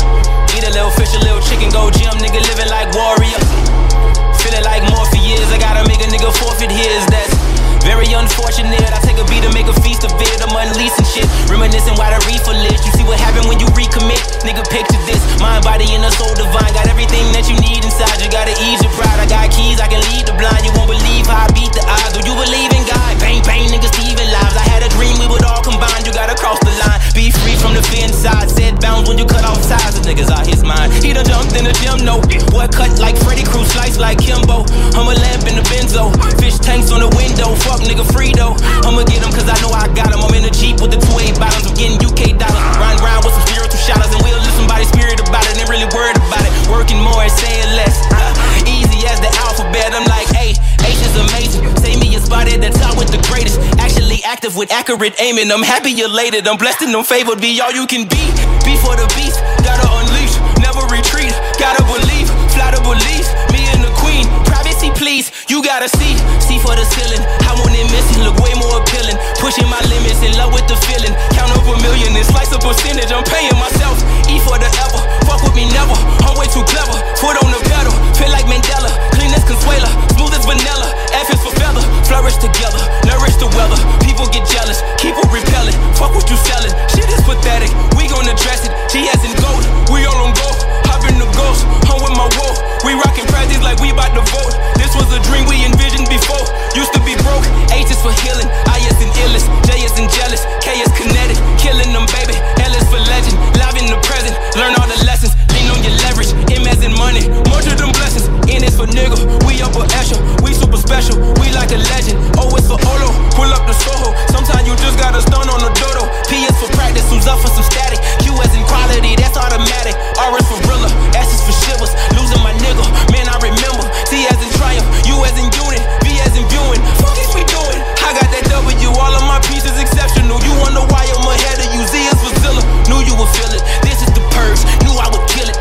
Speaker 2: Eat a little fish, a little chicken, go gym, nigga living like warrior. Feeling like Morpheus, I gotta make a nigga forfeit his. That's very unfortunate. I take a beat to make a feast of it. I'm unleashing shit, reminiscing why the reefer lit. You see what happened when you recommit? Nigga, picture this. Mind, body, and a soul divine. Got everything that you need inside. You gotta ease your pride. I got keys, I can lead the blind. You won't believe how I beat the odds. Do you believe in God? Bang, bang, niggas, Steven lives. I had a dream we would all combine. You gotta cross the line. Be free from the fear inside. Said bounds when you cut off ties. The niggas out his mind. He done jumped in the gym, no. Boy cut like Freddy Cruz, slice like Kimbo. I'm a lamp in the benzo. Fish tanks on the window. Fuck nigga free though. I'ma get him cause I know I got him. I'm in the Jeep with the 2-8 bottoms. I'm getting UK dollars. Run round with some spiritual shouters. And we'll listen somebody spirit about it. Ain't really worried about it. Working more and saying less. Easy as the alphabet. I'm like, hey, H is amazing. Say me a spot at the top with the greatest. Actually active with accurate aiming. I'm happy elated. I'm blessed and I'm favored. Be all you can be. Be for the beast. Gotta unleash. Never retreat. Gotta believe. Fly to believe. Me and the queen. Privacy please. You gotta see. See for the ceiling. I want it missing. Look way more appealing. Pushing my limits. In love with the feeling. Count over a million and slice a percentage. I'm paying myself. E for the ever. Fuck with me never. I'm way too clever. Foot on the pedal. Feel like Mandela. Clean as Consuela. Smooth as vanilla. F is for feather. Flourish together. Nourish the weather. People get jealous. Keep it repelling. Fuck what you selling. Shit is pathetic. We gon' address it. She has in gold. We all on gold. Hop in the ghost. I'm with my wolf. We rockin' practice like we bout to vote. This was a dream we envisioned before. Used to be broke. H is for healing. I is in illest. J is in jealous. K is kinetic. Killing them, baby. L is for legend. Live in the present. Learn all the lessons. Lean on your leverage. M as in money. More to them blessings. N is for nigga. We upper echelon. We super special. We like a legend. O is for Olo. Pull up the Soho. Sometimes you just gotta stun on the dodo. P is for practice. Who's up for some static? Q as in quality. That's automatic. R is for Rilla. S is for shivers. Losing my nigga. Man, I remember. T as in triumph. U as in unit. V as in viewing. Fuck is we doing? I got that W. All of my pieces exceptional. You wonder why I'm ahead of you. Z is for Zilla. Knew you would feel it. This is the purge. Knew I would kill it.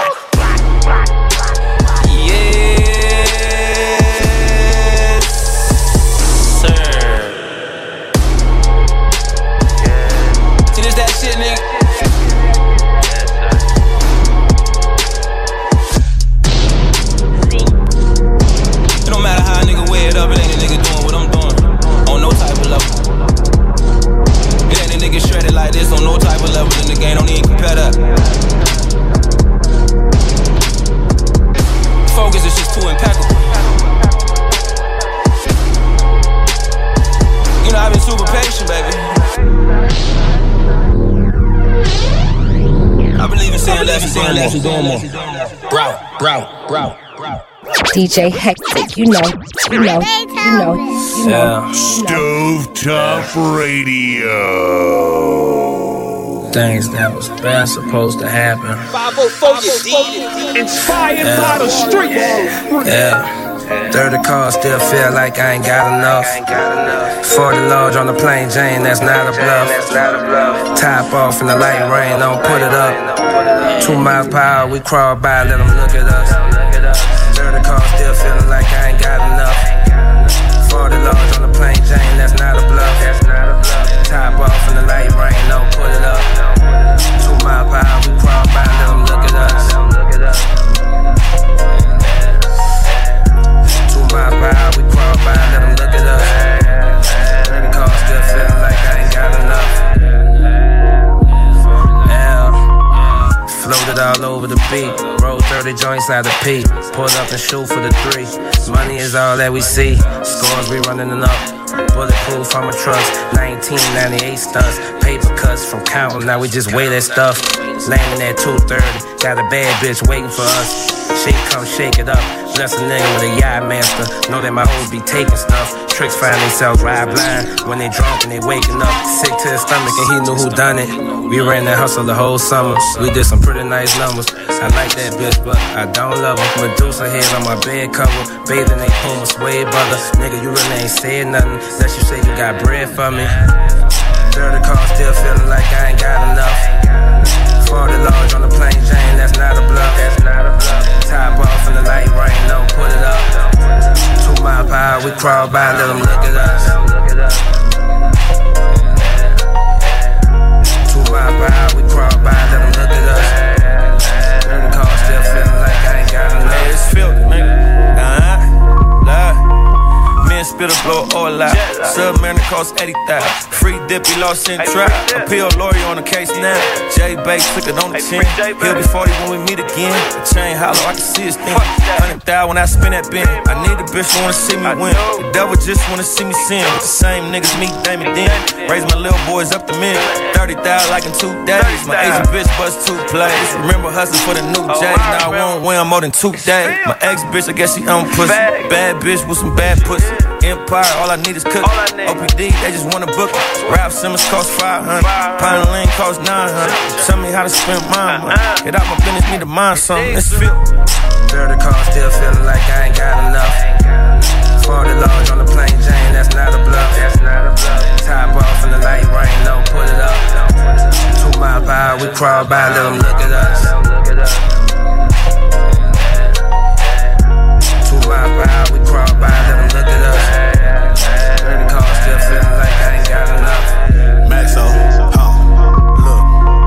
Speaker 2: Yes, sir. See this that shit, nigga. It don't matter how a nigga weigh it up, it ain't a nigga doing what I'm doing. On no type of level. It ain't a nigga shredded like this on no type of level in the game, don't even compare that. Focus is just too impeccable. You know, I've been super patient, baby. I believe in saying less and doing more. Bro.
Speaker 10: DJ Hectic, you know.
Speaker 2: Yeah. Stovetop Radio.
Speaker 17: Things that was bad supposed to happen.
Speaker 3: 504, you did.
Speaker 2: Inspired by the streets.
Speaker 17: Yeah. 30 calls, still feel like I ain't got enough. 40 large on the plain Jane, that's not a bluff. Top off in the light rain, don't put it up. 2 miles per hour, we crawl by, let them look at us. 30 calls, still feeling like I ain't got enough. 40 large on the plain Jane, that's not a bluff. Top off in the light rain, don't put it up. 2 miles per hour, we crawl by, let them look at us.
Speaker 9: 30 joints out of P. Pull up and shoot for the 3. Money is all that we see. Scores we running up. Bulletproof on my trucks. 1998 stunts. Paper cuts from counting. Now we just weigh that stuff. Landing at 2:30. Got a bad bitch waiting for us. She come shake it up. Bless a nigga with a yacht master. Know that my hoes be taking stuff. Tricks find themselves ride blind when they drunk and they waking up. Sick to his stomach and he knew who done it. We ran that hustle the whole summer. We did some pretty nice numbers. I like that bitch, but I don't love her. Medusa head on my bed cover. Bathing they Puma suede brother. Nigga, you really ain't said nothing. Unless you say you got bread for me. Dirty car still feeling like I ain't got enough. 40 large on the plain Jane, that's not a bluff. Top off in the light rain, don't put it up. 2 mile per hour, we crawl by, let them look at us. 2 mile per hour, we crawl by, let them look at us. Dirty car still feeling like I ain't got enough.
Speaker 14: Hey, it's filthy, nigga. Men spit a blow oil out. Submariner cost 80,000. Free dip, he lost in trap. Appeal lawyer on the case now. J Bates took it on the chin. He'll be 40 when we meet again. The chain hollow, I can see his thing. 100,000 when I spin that bin. I need a bitch who wanna see me win. The devil just wanna see me sin. With the same niggas meet Damon Den. Raise my little boys up to mid. 30,000 like in 2 days. My Asian bitch bust 2 plays. Remember hustling for the new J's. Now I won't win more than 2 days. My ex bitch, I guess she on pussy. Bad bitch with some bad pussy. Empire, all I need is cooking. OPD, they just wanna book it. Rap Simmons cost 500. Pine Lane cost 900. Tell me how to spend my money. Get out my business, need to mind something. Let's feel.
Speaker 9: Dirty car still feeling like I ain't got enough. 40 large on the plain Jane, that's not a bluff. Top off in the light rain, don't put it up. 2 mile per hour, we crawl by, let them look at us. 2 mile per hour, we crawl by, let them look at us. Dirty car still feeling like I ain't got enough.
Speaker 8: Maxo, look.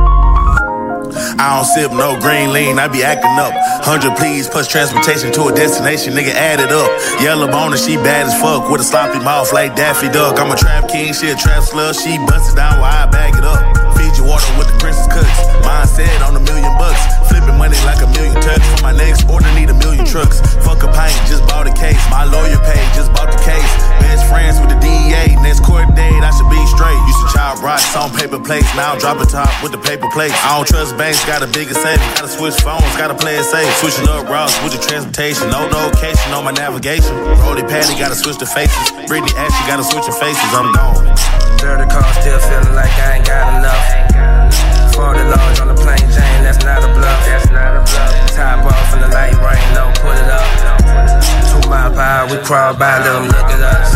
Speaker 8: I don't sip no green lean, I be acting up. 100 please plus transportation to a destination, nigga add it up. Yellow boner, she bad as fuck with a sloppy mouth like Daffy Duck. I'm a trap king, she a trap slut, she bust it down while I bag it up. Feed you water with the princess cuts. Mine said on $1 million bucks. Flipping money like 1,000,000 tucks. For my next order, need 1,000,000 trucks. Fuck a pint, just bought a case. My lawyer paid, just bought the case. Best friends with the DEA. Next court date, I should be straight. Used to chop rocks on paper plates. Now I'm dropping top with the paper plates. I don't trust banks, got a bigger savings. Gotta switch phones, gotta play it safe. Switching up routes with the transportation. No location on my navigation. Brody Patty, gotta switch the faces. Brittany Ashley, gotta switch the faces. I'm gone.
Speaker 9: Dirty car still feeling like I ain't got enough. 40 large on the plain Jane, that's not a bluff. Top off in the light rain, don't put it up. 2 mile per hour, we crawl by, let them look at us.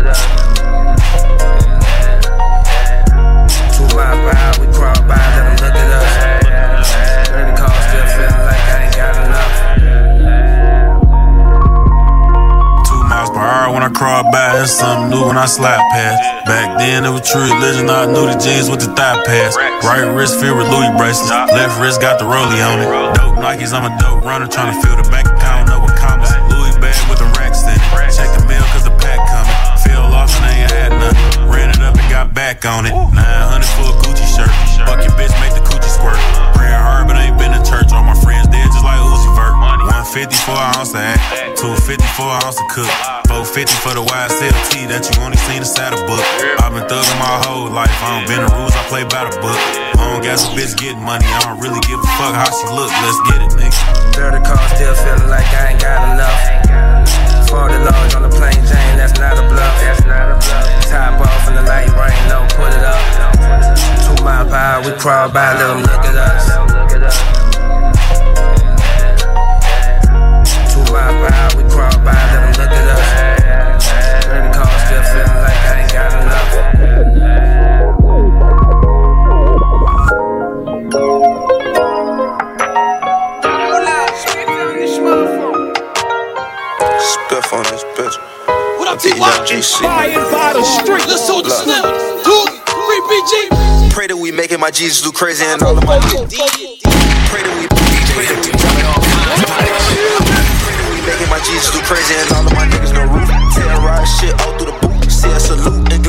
Speaker 9: 2 mile per hour, we crawl by, let them look at us. Dirty car still feeling like I ain't got enough.
Speaker 20: 2 miles per hour when I crawl by, that's something new when I slide past. Back then it was true religion, I knew the jeans with the thigh pads. Right wrist filled with Louis bracelets, left wrist got the rollie on it. Dope Nikes, I'm a dope runner, tryna fill the bank account up with commas. Louis bag with the racks in it, check the mail cause the pack coming. Fell off and I ain't had nothing, ran it up and got back on it. 900 for a Gucci shirt, fuck your bitch, make the coochie squirt. Praying hard but ain't been to church, all my friends dead just like Uzi Vert. 150 for an ounce of act, 250 for an ounce of cook, 450 for the YSLT that you only seen inside a book. I've been thugging my whole life, I don't bend the rules, I play by the book. Long as a bitch getting money, I don't really give a fuck how she look, let's get it, nigga.
Speaker 9: Dirty car still feeling like I ain't got enough. 40 large on the plain Jane, that's not a bluff. Top off in the light rain, don't put it up. 2 mile per hour, we crawl by, let them look at us. 2 mile per hour, we crawl by, let them look at us. Dirty car still feeling like I ain't got enough.
Speaker 19: Spiff on this bitch.
Speaker 3: What up, T.Y.? Inspired by the street. Let's hold the snap. Free BG.
Speaker 19: Pray that we making my Jesus do crazy and all of my Pray that we making my Jesus do crazy and all of my niggas no roof. Terrorize shit all through the boot. See a salute and glitz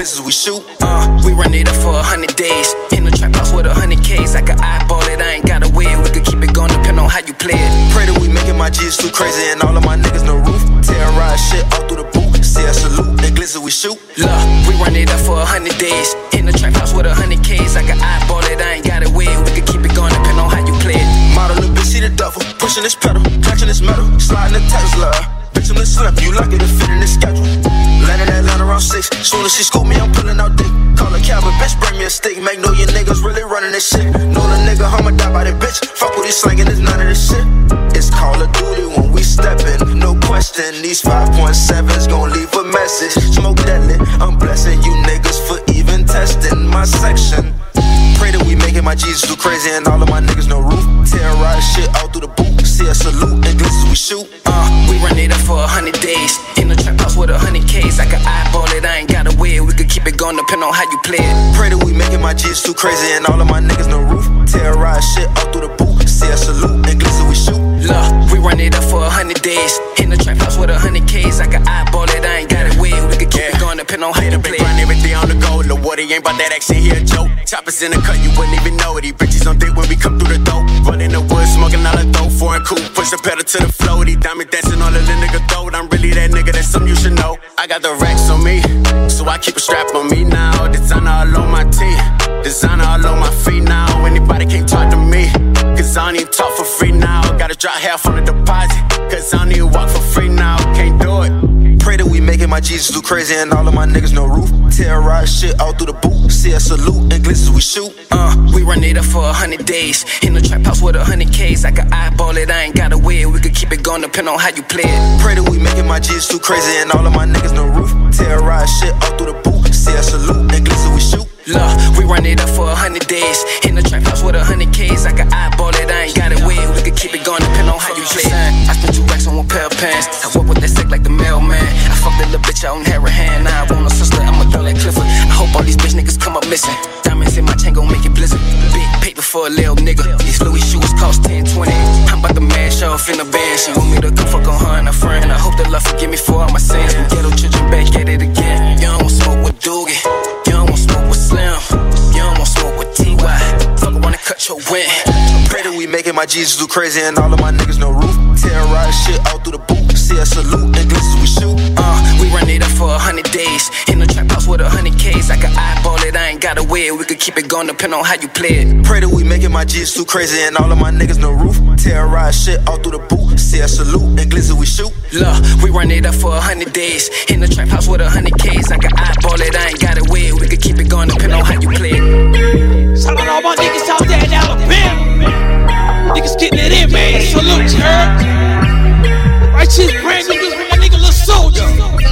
Speaker 21: glitz as we shoot.
Speaker 17: We run it up for 100 days. In the trap house with 100 Ks. I can eyeball it, I ain't gotta wear it. We could keep it going, depending on how you play it.
Speaker 21: Pray that we making my G's too crazy and all of my niggas no roof. Terrorize shit all through the booth. See us salute and glitz as we shoot.
Speaker 17: Look, we run it up for 100 days. In the trap house with 100 Ks. I can eyeball it, I ain't gotta wear it. We could keep it going, depending on how you play it.
Speaker 21: Model little bitch, see the devil. Pushing this pedal, catching this metal. Sliding the Tesla. Bitch, I'm the slim, you like it to fit in this schedule. Landing Atlanta around 6. Soon as she scoop me, I'm pulling out dick. Call a cab, bitch, bring me a stick. Make know your niggas really running this shit. Know the nigga, I'ma die by that bitch. Fuck with these slanging, it's none of this shit. It's Call of Duty when we steppin', no question. These 5.7s gon' leave a message. Smoke deadly, I'm blessing you niggas for even testing my section. Pray that we making my Jesus too crazy and all of my niggas no roof. Terrorize shit all through the booth. See us salute and glitz as we shoot.
Speaker 17: We run it up for 100 days. In the trap house with 100 Ks. I can eyeball it, I ain't gotta wear it. We could keep it going, depending on how you play it.
Speaker 21: Pray that we making my Jesus too crazy and all of my niggas no roof. Terrorize shit all through the booth. See us salute and glitz as we shoot.
Speaker 17: Look, we run it up for 100 days. In the trap house with 100 Ks. I can eyeball it, I ain't gotta wear it. We could keep it going, depending on how you play it.
Speaker 18: Run everything on the go. Lil' what he ain't about that action, he a joke. Choppers in the cut, you wouldn't even know it. These bitches don't think when we come through the door. Running the woods, smoking all the dope, foreign cool. Push the pedal to the floor. These diamond dancing on the little nigga throat. I'm really that nigga, that's something you should know. I got the racks on me, so I keep a strap on me now. Designer all on my team, designer all on my feet now. Anybody can't talk to me, cause I don't even talk for free now. Gotta drop half on the deposit, cause I don't even walk for free now. Can't do it.
Speaker 21: Pray that we making my Jesus too crazy and all of my niggas no roof. Terrorize shit all through the booth. See us salute and glitz as we shoot.
Speaker 17: We run it up for 100 days. In the trap house with 100 Ks. I can eyeball it, I ain't gotta wear it. We could keep it going, depending on how you play it.
Speaker 21: Pray that we making my Jesus too crazy and all of my niggas no roof. Terrorize shit all through the booth. See us salute and glitz as we shoot.
Speaker 17: Look, we run it up for 100 days. In the trap house with 100 Ks. I can eyeball it, I ain't gotta wear it. We could keep it going, depending on how you play it. I spent 2 racks on 1 pair of pants. I walk with that stick like the mailman. I fucked that little bitch, I don't have her hand. Now I want a sister, I'ma throw that Clifford. I hope all these bitch niggas come up missing. Diamonds in my chain gon' make it blizzard. Big paper for a little nigga. These Louis shoes cost 10-20. I'm about to mash off in the band. She want me to come fuck on her and her friend. I hope that love forgive me for all my sins. We ghetto children back at it again. You don't want smoke with Doogie. You don't want smoke with Slim. You don't want smoke with T.Y. Fuck, I wanna cut your wind.
Speaker 21: Pray that we making my Jesus too crazy and all of my niggas no roof. Terrorize shit all through the booth. See us salute and glitz as we shoot.
Speaker 17: We run it up for 100 days. In the trap house with 100 Ks. I can eyeball it, I ain't gotta wear it. We could keep it going, depending on how you play it.
Speaker 21: Pray that we making my Jesus too crazy and all of my niggas no roof. Terrorize shit all through the booth. See us salute and glitz as we shoot.
Speaker 17: Look, we run it up for 100 days. In the trap house with 100 Ks. I can eyeball it, I ain't gotta wear it. We could keep it going, depending on how you play it.
Speaker 3: Shout out all my niggas out there in Alabama. Niggas getting it in, man. Salute, you heard? Righteous brand niggas with my nigga Lil Soldier.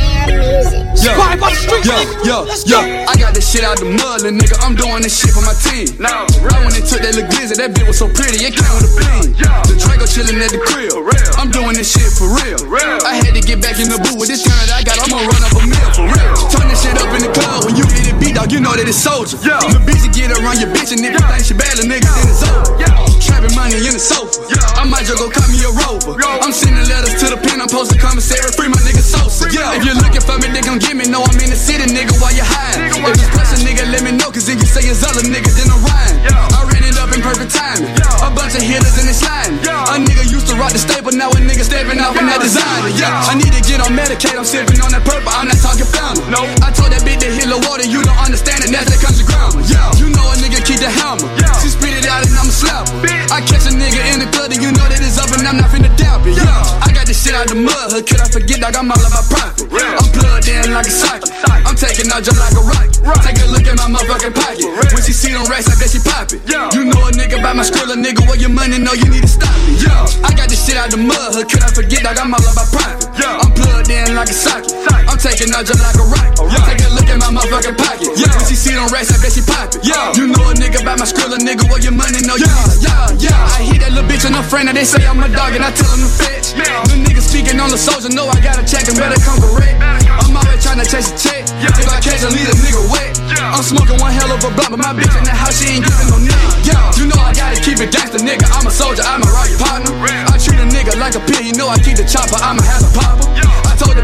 Speaker 3: Inspired by the streets, nigga. Let's go.
Speaker 22: I got this shit out the mud, little nigga. I'm doing this shit for my team. I went and took that little glizzy, that bitch was so pretty, it came with a beam. The Draco chillin' at the crib. I'm doing this shit for real. I had to get back in the booth with this gun that I got. I'm gonna run up a mill for real. Turn this shit up in the club when you hit it beat, dog. You know that it's Soldier. The bitch get around your bitch and if you think she bad, the nigga then it's over. Trapping money in the sofa. I might just go cut me a rover. I'm sending letters to the pen. I'm supposed to commissary, free my nigga Sosa. If you're looking for me, they gon' get me. Know I'm in the city, nigga, while you hiding. If it's pressure, nigga, let me know. Cause if you say it's other nigga, then I'm riding. I ran it up in perfect timing. A bunch of hitters and it's sliding. A nigga used to rock the staple, now a nigga stepping off in that designer. I need to get on Medicaid, I'm sipping on that purple, I'm not talking founder. I told that bitch to hit the water, you don't understand it, that's that country grammar. You know a nigga keep the hammer. She spit it out and I'ma slap her. I catch a nigga in the club and you know that it's up and I'm not finna doubt it. I got this shit out the mud, hood, could I forget, dog, I'm all about profit. I'm plugged in like a socket. I'm taking out just like a rocket. Take a look at my motherfucking pocket. When she see them racks, I bet she pop it. You know a nigga by my skrilla, nigga, where your money, know you need to stop me. I got this shit out the mud, hood, could I forget, dog, I'm all about profit. I'm plugged in like a socket. I'm taking out just like a rocket. Take a look at my motherfucking pocket. When she see them racks, I bet she pop it. You know a nigga by my skrilla, nigga, where your money, know you need to stop me. I hit that little bitch and her friend, and they say I'm a dog, and I tell them to fetch. The nigga speaking on the Soldier, know I gotta check him, better come correct. I'm always trying to chase a check. If I catch a lead, a nigga wet. I'm smoking one hell of a blunt, but my bitch in the house, she ain't giving no nigga. You know I gotta keep it gangster, nigga. I'm a soldier, I'm a rock partner. I treat a nigga like a pig, you know I keep the chopper, I'ma have a popper. I told the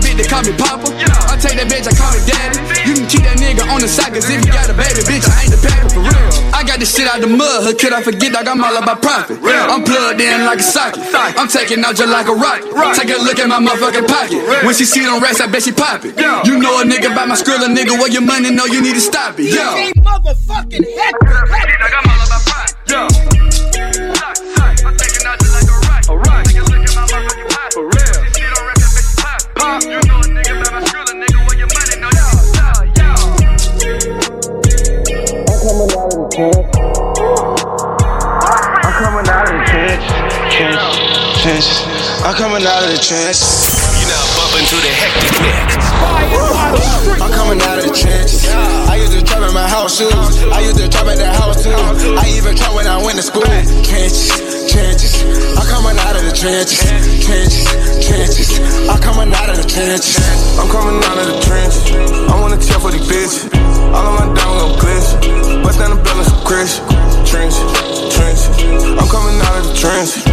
Speaker 22: bitch, they call me Papa. I take that bitch, I call it Daddy. You can keep that nigga on the side, cause if you got a baby, bitch, I ain't the paper for real. I got this shit out the mud, her kid, I forget, dog, I'm all about profit. I'm plugged in like a socket. I'm taking out just like a rocket. Take a look at my motherfucking pocket. When she see them rats, I bet she pop it. You know a nigga by my skrilla, nigga, where your money, know you need to stop it. Yo.
Speaker 3: Motherfucking Hector.
Speaker 22: I'm all about pride. Yo. I'm taking out just like a rocket. Alright. Take a look at my motherfucking pocket. For real. She don't rap that bitch pop. You know a nigga by my skrilla, nigga, where your money, know you need to stop it. Yo.
Speaker 19: I'm coming out of the trench. I'm coming out of the trench.
Speaker 1: You now bumping to the hectic mix.
Speaker 19: I'm coming out of the trenches. I used to trap at my house shoes. I used to trap at that house too. I even trap when I went to school. Trenches. I'm coming out of the trenches. Trenches. I'm coming out of the trenches.
Speaker 8: I'm coming out of the trenches. I wanna chill for these bitches. All of my down gon' glitch. Bust down the balance of Chris. Trenches. I'm coming out of the trenches.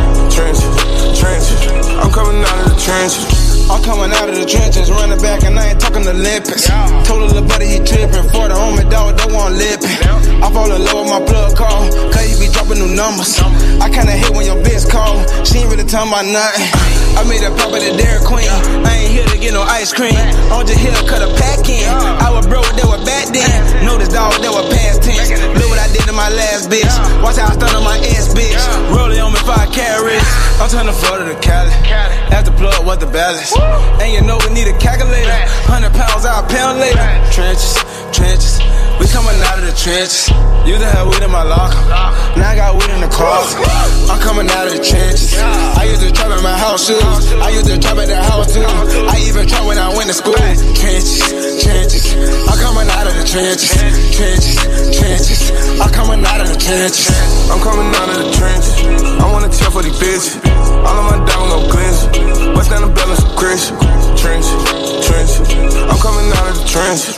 Speaker 8: I'm coming out of the trenches.
Speaker 19: I'm coming out of the trenches, running back and I ain't talking Olympics. Told a little buddy he trippin', for the homie dog that want lippin'. I fall in love with my plug call, cause he be dropping new numbers. I kinda hate when your bitch call, she ain't really talking about nothing. I made a pop at the Dairy Queen, I ain't here to get no ice cream. I'm just here to cut a pack in. I was broke, they were back then. Notice dog, they were past tense. Look what I did to my last bitch. Watch how I stun on my ass bitch. Roll it on me 5 carats. I'm turning Florida to Cali. After plug was the balance. And you know we need a calculator. 100 pounds out, pound later. Trenches. We coming out of the trenches. Used to have weed in my locker. Now I got weed in the closet. I'm coming out of the trenches. I used to trap at my house shoes. I used to trap at that house too. I even trap when I went to school. Trenches. I'm coming out of the trenches. I'm coming out of the trenches.
Speaker 8: I'm coming out of the trenches. I wanna chill for these bitches. All of my down gon' glitch. Bust down the balance of Chris. Trenches. I'm coming out of the trenches.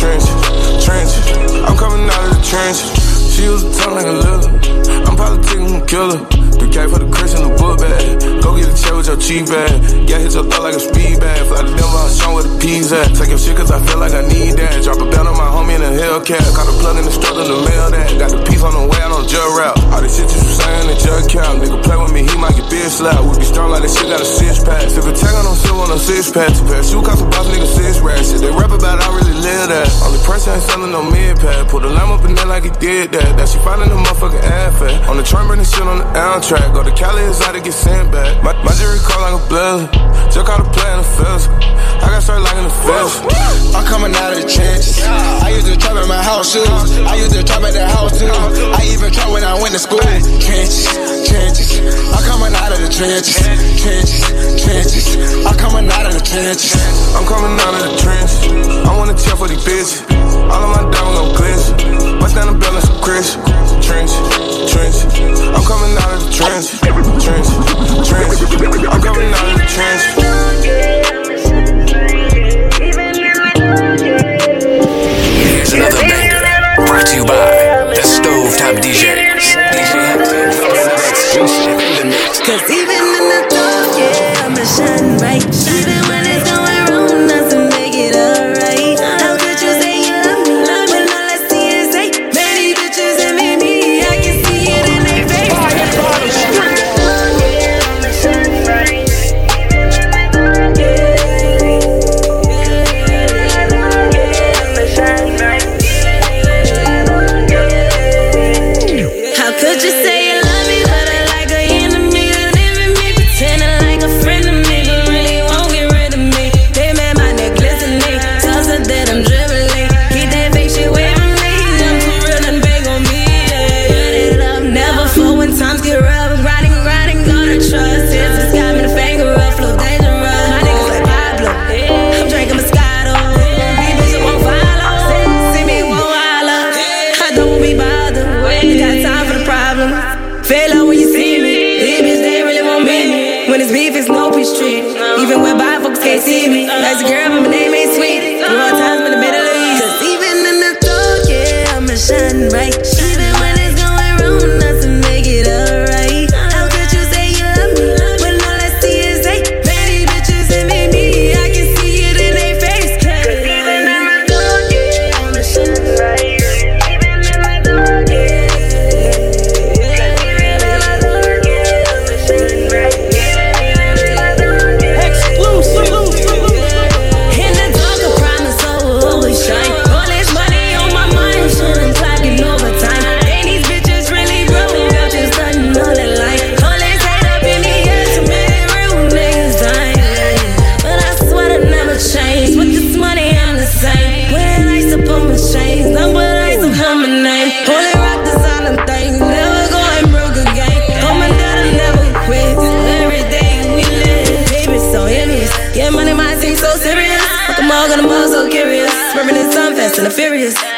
Speaker 8: I'm coming out of the trenches. She used to talk like a little. I'm politicking killer. 3K for the Chris in the book bag. Go get a check with your cheap bag. Yeah, hit your thought like a speed bag. Fly to Denver, I'm showing where the P's at. Take your shit cause I feel like I need that. Drop a belt on my homie in a Hellcat. Caught a plug in the struggle to mail that. Got the piece on the way, I don't jug route. All this shit you saying, they jug count. Nigga play with me, he might get bitch slap. We be strong like this shit got a 6-pack. If a tag on no silver on a 6-pack. 2 pair shoe cost a boss nigga 6 racks. Shit they rap about, I really live that. Only person ain't selling no mid-pack. Put a lamb up in there like he did that. That she finding the motherfucking ad fat. On the train, burning shit on the track. Go to Cali, it's out to get sent back. My jury call like a blizzard. Just caught a play in the physical. I got straight like in the physical.
Speaker 19: I'm coming out of the trenches. I used to trap at my house shoes. I used to trap at that house too. I even trap when I went to school. Trenches. I'm coming out of the trenches. I'm coming out of the trenches.
Speaker 8: I'm coming out of the trenches. I wanna chill for these bitches. All of my down gon' glitch. Bust down the balance of Chris. Trenches. I'm coming out of the trenches. I'm coming out of the trenches.
Speaker 1: Here's another banger, brought to you by the Stovetop DJs. DJ Hector, exclusive in the mix.
Speaker 6: Cause even in the dark, yeah, I'ma shine bright. Even when it's going wrong, nothing make it alright. How could you say you love me when all I see is hate? Many bitches and me, I can see it in their face.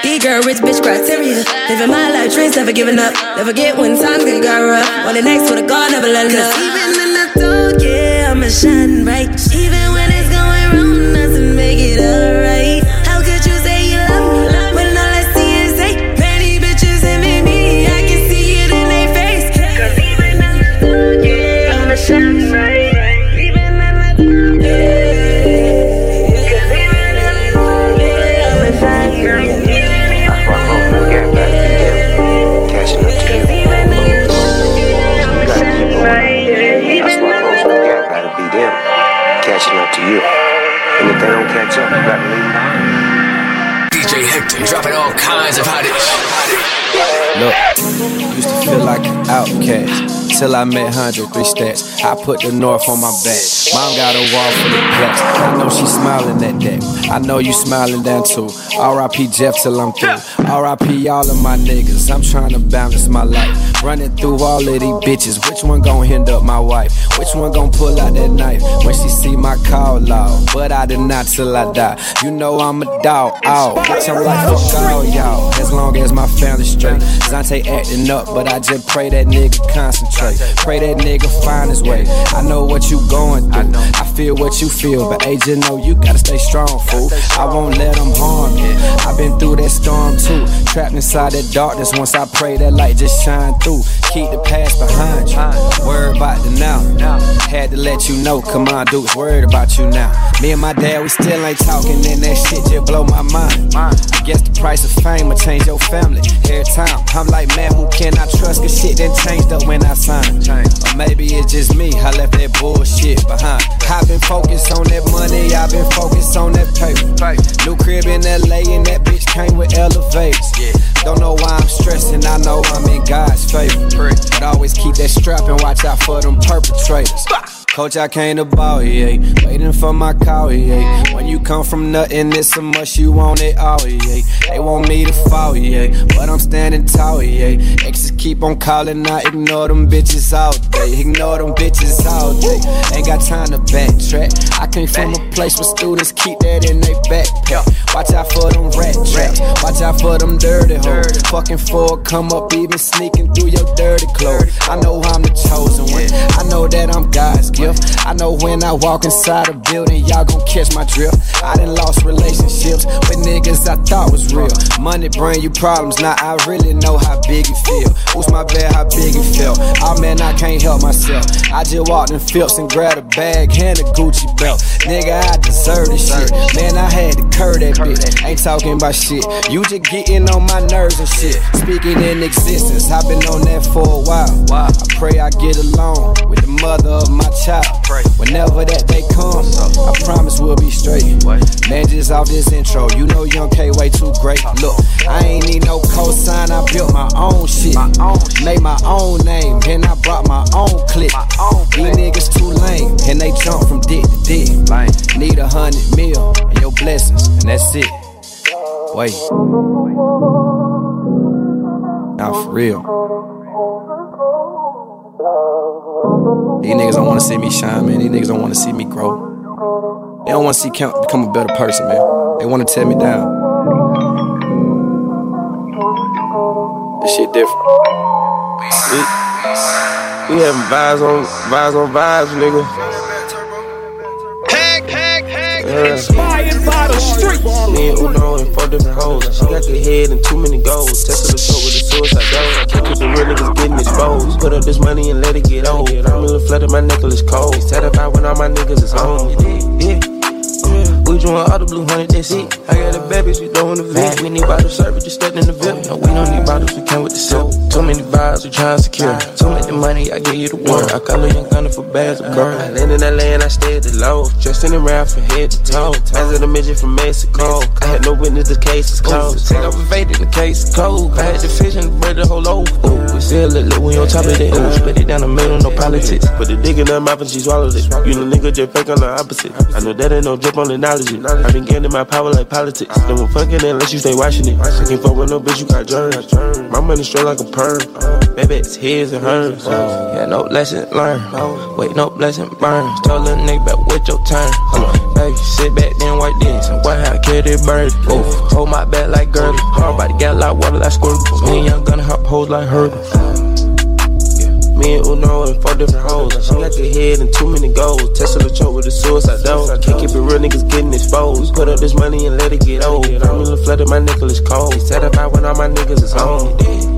Speaker 6: B-girl, rich bitch criteria. Living my life, dreams, never giving up. Never get when times get got rough. Want the next with a God, never let up. Even in the dark, yeah, I'ma shine bright. Even when it's going wrong, nothing make it alright. How could you say you love me when all I see is hate? Many bitches envy me, I can see it in their face. Cause even in the dark, yeah, I'ma shine bright.
Speaker 9: Catching up to you. And if they don't catch up, you gotta leave behind.
Speaker 1: DJ Hector dropping all kinds of hot
Speaker 7: Look, used to feel like an outcast till I met 103 Stacks. I put the North on my back. Mom got a wall full of plaques. I know she smiling at that. I know you smiling down too. R.I.P. Jeff till I'm through. R.I.P. all of my niggas. I'm trying to balance my life. Running through all of these bitches. Which one gon' end up my wife? Which one gon' pull out that knife when she see my call loud? But I did not till I die. You know I'm a dog. Bitch, I'm like fuck all y'all. As long as my family's straight. Zante acting up, but I just pray that nigga concentrate. Pray that nigga find his way. I know what you going through. I feel what you feel, but AJ know you gotta stay strong, fool. I won't let them harm you. I've been through that storm too. Trapped inside that darkness. Once I pray that light just shine through. Keep the past behind you. Worried about the now. Had to let you know, come on, dudes, worried about you now. Me and my dad, we still ain't talking, and that shit just blow my mind. I guess the price of fame will change your family every time. I'm like, man, who can I trust? Cause shit done changed up when I signed. Or maybe it's just me, I left that bullshit behind. I've been focused on that money, I've been focused on that paper. New crib in LA, and that bitch came with elevators. Don't know why I'm stressing, I know I'm in God's favor. But always keep that strap and watch out for them perpetrators. Coach, I came to ball, yeah. Waiting for my call, yeah. When you come from nothing, it's so much you want it all, yeah. They want me to fall, yeah. But I'm standing tall, yeah. Exes keep on calling, I ignore them bitches all day. Ignore them bitches all day. Ain't got time to backtrack. I came from a place where students keep that in their backpack. Watch out for them rat traps. Watch out for them dirty hoes. Fucking Ford come up, even sneaking through your dirty clothes. I know I'm the chosen one. I know that I'm God's gift. I know when I walk inside a building, y'all gon' catch my drift. I done lost relationships with niggas I thought was real. Money bring you problems, now I really know how big it feel. Who's my bad, how big it felt? Oh man, I can't help myself. I just walked in Phillips and grabbed a bag and a Gucci belt. Nigga, I deserve this shit. Man, I had to curve that bitch. Ain't talking about shit. You just getting on my nerves and shit. Speaking in existence, I've been on that for a while. I pray I get along with the mother of my child. Whenever that day comes, I promise we'll be straight. Man, just off this intro, you know Young K way too great. Look, I ain't need no cosign, I built my own shit. Made my own name, and I brought my own clip. These niggas too lame, and they jump from dick to dick. Need 100 mil, and your blessings, and that's it. Wait. Now for real. These niggas don't wanna see me shine, man. These niggas don't wanna see me grow. They don't wanna see me become a better person, man. They wanna tear me down. This shit different.
Speaker 9: We having vibes on vibes, nigga.
Speaker 3: Inspired by the streets.
Speaker 9: Me and Uno and 4 different hoes. She got the head and too many goals. Tested the throat with the suicide goals. I can't keep the real niggas getting exposed. Put up this money and let it get old. I'm really flooded, my necklace cold. Satisfied when all my niggas is home. Yeah. We drawing all the blue honey, that's it. I got a baby, she throwing the vet. We need bottles service, just stuck in the VIP. No, we don't need bottles, we came with the silk. Too many vibes, we trying to secure. Too much the money, I give you the word. I call a young gunner for bags of burn. I land in that land, I stay at the low. Dressed in around from head to toe. As a midget from Mexico. I had no witness, the case is closed. Take off a faded, the case is cold. I had the fish and bread the whole loaf. Ooh, we still look, we on top of that. Ooh, spit it down the middle, no politics. Put the dick in her mouth and she swallowed it. You know nigga just fake on the opposite. I know that ain't no drip on the knowledge.
Speaker 11: technology. I been getting my power like politics. Then we're fucking unless you stay watching it. I can't fuck with no bitch, you got germs. My money straight like a perm. Baby, it's his and hers. Yeah, no lesson learned. Wait, no blessing burn. Told little nigga back with your turn. Baby, sit back then white this. And what how I carry this bird. Hold my back like girdle. Hard body got like water like squirtle. Me and young gunna hop hoes like hurdle. Me and Uno in 4 different hoes. She got the head and too many goals. Tesla choke with a suicide door. Can't keep it real, niggas getting exposed. Put up this money and let it get old. I'm really flooded, my nickel is cold. Satisfied when all my niggas is home.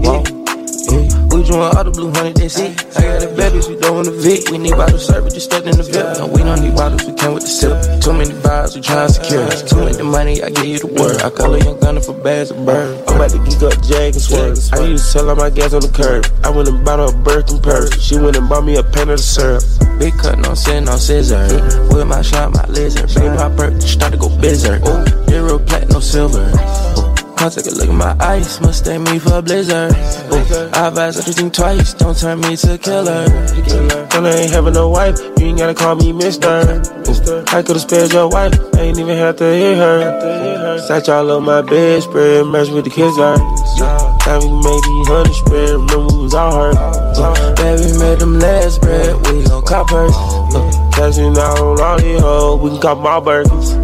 Speaker 11: We doing all the blue honey, that's it. I got the babies, we doing the Vic. We need bottle service, just stuck in the VIP. No, we don't need bottles, we came with the sip. Too many vibes, we trying to secure. Too much the money, I give you the word. I call a young gunner for bags of bird. I'm about to geek up Jag and Swerve. I used to sell all my gas on the curb. I went and bought her a Birkin purse. She went and bought me a pan of the syrup. Big cut, no sin, no scissor. With my shot, my lizard. Baby, my perk, start to go berserk. Zero plat, no silver. Come take a look at my ice, must stay me for a blizzard. I advise everything twice, don't turn me to a killer. When I ain't having no wife, you ain't gotta call me mister. I could've spared your wife, I ain't even have to hit her. Sat y'all on my bed, spread merch with the kids are. Time we made these honey spread, remember we was all hurt. Baby made them last spread, we gon' cop hers. Cashing out on all these hoes, we can cop my Birkins.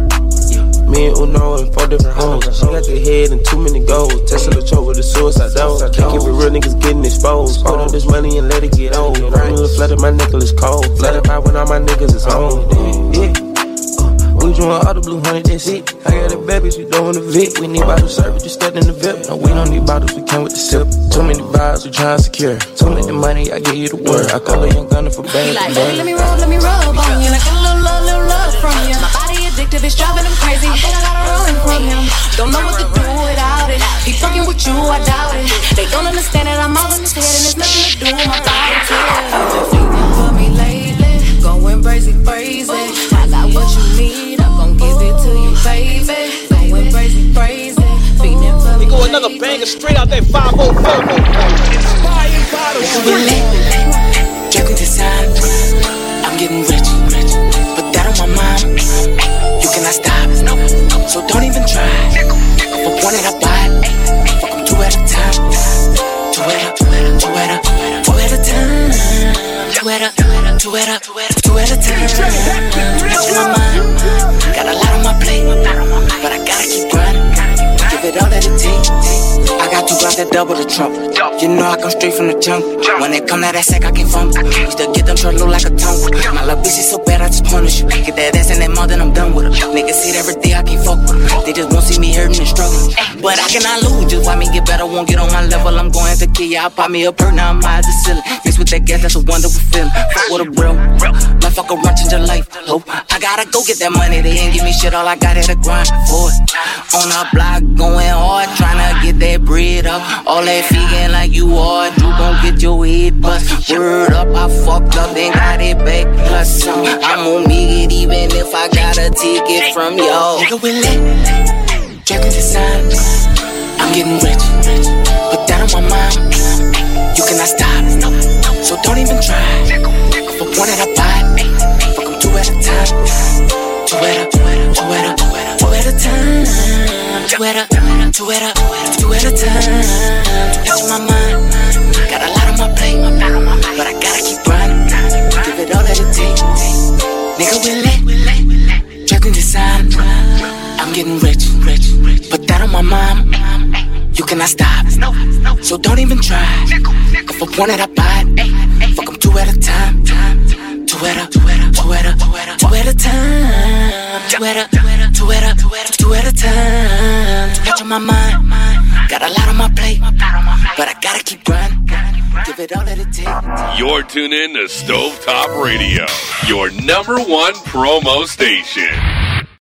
Speaker 11: Me and Uno in 4 different hoes. She got the head and too many goals. Tesla choke with a suicide door. Can't keep it real, niggas getting exposed. Put up this money and let it get old. I'm really flooded, my nickel is cold. Flooded by when all my niggas is home. We doing all the blue honey, that's it. I got the babies, we doing the Vic. We need bottle service, just stuck in the VIP. No, we don't need bottles, we came with the sip. Too many vibes, we trying to secure. Too many money, I give you the word. I call a young gunner for bags.
Speaker 6: Like, baby, let me rub on you. Like a little love from you. My body addictive, it's driving him crazy. I think I gotta run from him. Don't know what to do without it. He fucking with you, I doubt it. They don't understand that I'm all in his head and it's nothing to do with my body. I've been feeling for me lately, going crazy. I got what you need, I'm gon' give it to you, baby. Going crazy, feeling for me.
Speaker 3: We go another banger straight out that 504. Inspired by the street.
Speaker 17: Check with the sign, I'm getting rich. Put that on my mind, you cannot stop. So don't even try. For one at a bite, fuck them 2 at a time. 2 at a time. 2 at a time. That's my mind. Got a lot on my plate, but I gotta keep grinding. Give it all that it takes. I got 2 guys that double the trump. You know I come straight from the jungle. When it come to that sack, I can't fumble. Used to get them short look like a tongue. My little bitch is so bad, I just punish you. Get that ass in that mouth, then I'm done with her. Niggas see it every day, I can't fuck with her. They just won't see me hurting and struggling. But I cannot lose, just why me get better, won't get on my level. I'm going to kill ya, I pop me a bird, now I'm high as the ceiling. Mixed with that gas, that's a wonderful feeling. Fuck with a real, might fuck a run, change your life. Hope I gotta go get that money, they ain't give me shit, all I got had to grind for it. On the block, going hard, tryna get that bread up. All that vegan like you are, you gon' get your head bust. Word up, I fucked up, then got it back plus some. I'm gon' make it even if I gotta take it from y'all. Nigga, we lit, checking the signs. I'm getting rich, put that on my mind. You cannot stop, so don't even try. For one at a bite, fuck them 2 at a time. 2 at a time. 2 at a time. That's my mind. Got a lot on my plate, but I gotta keep grinding. Give it all that it takes. Nigga, we lit, checking the sign. I'm getting rich, put that on my mind. You cannot stop, so don't even try. For one at a bite, fuck them 2 at a time. 2 at a time. 2 at a time. Touch on my mind. Got a lot on my plate, but I gotta keep grinding. Give it all that it takes.
Speaker 13: You're tuned in to Stovetop Radio, your #1 promo station.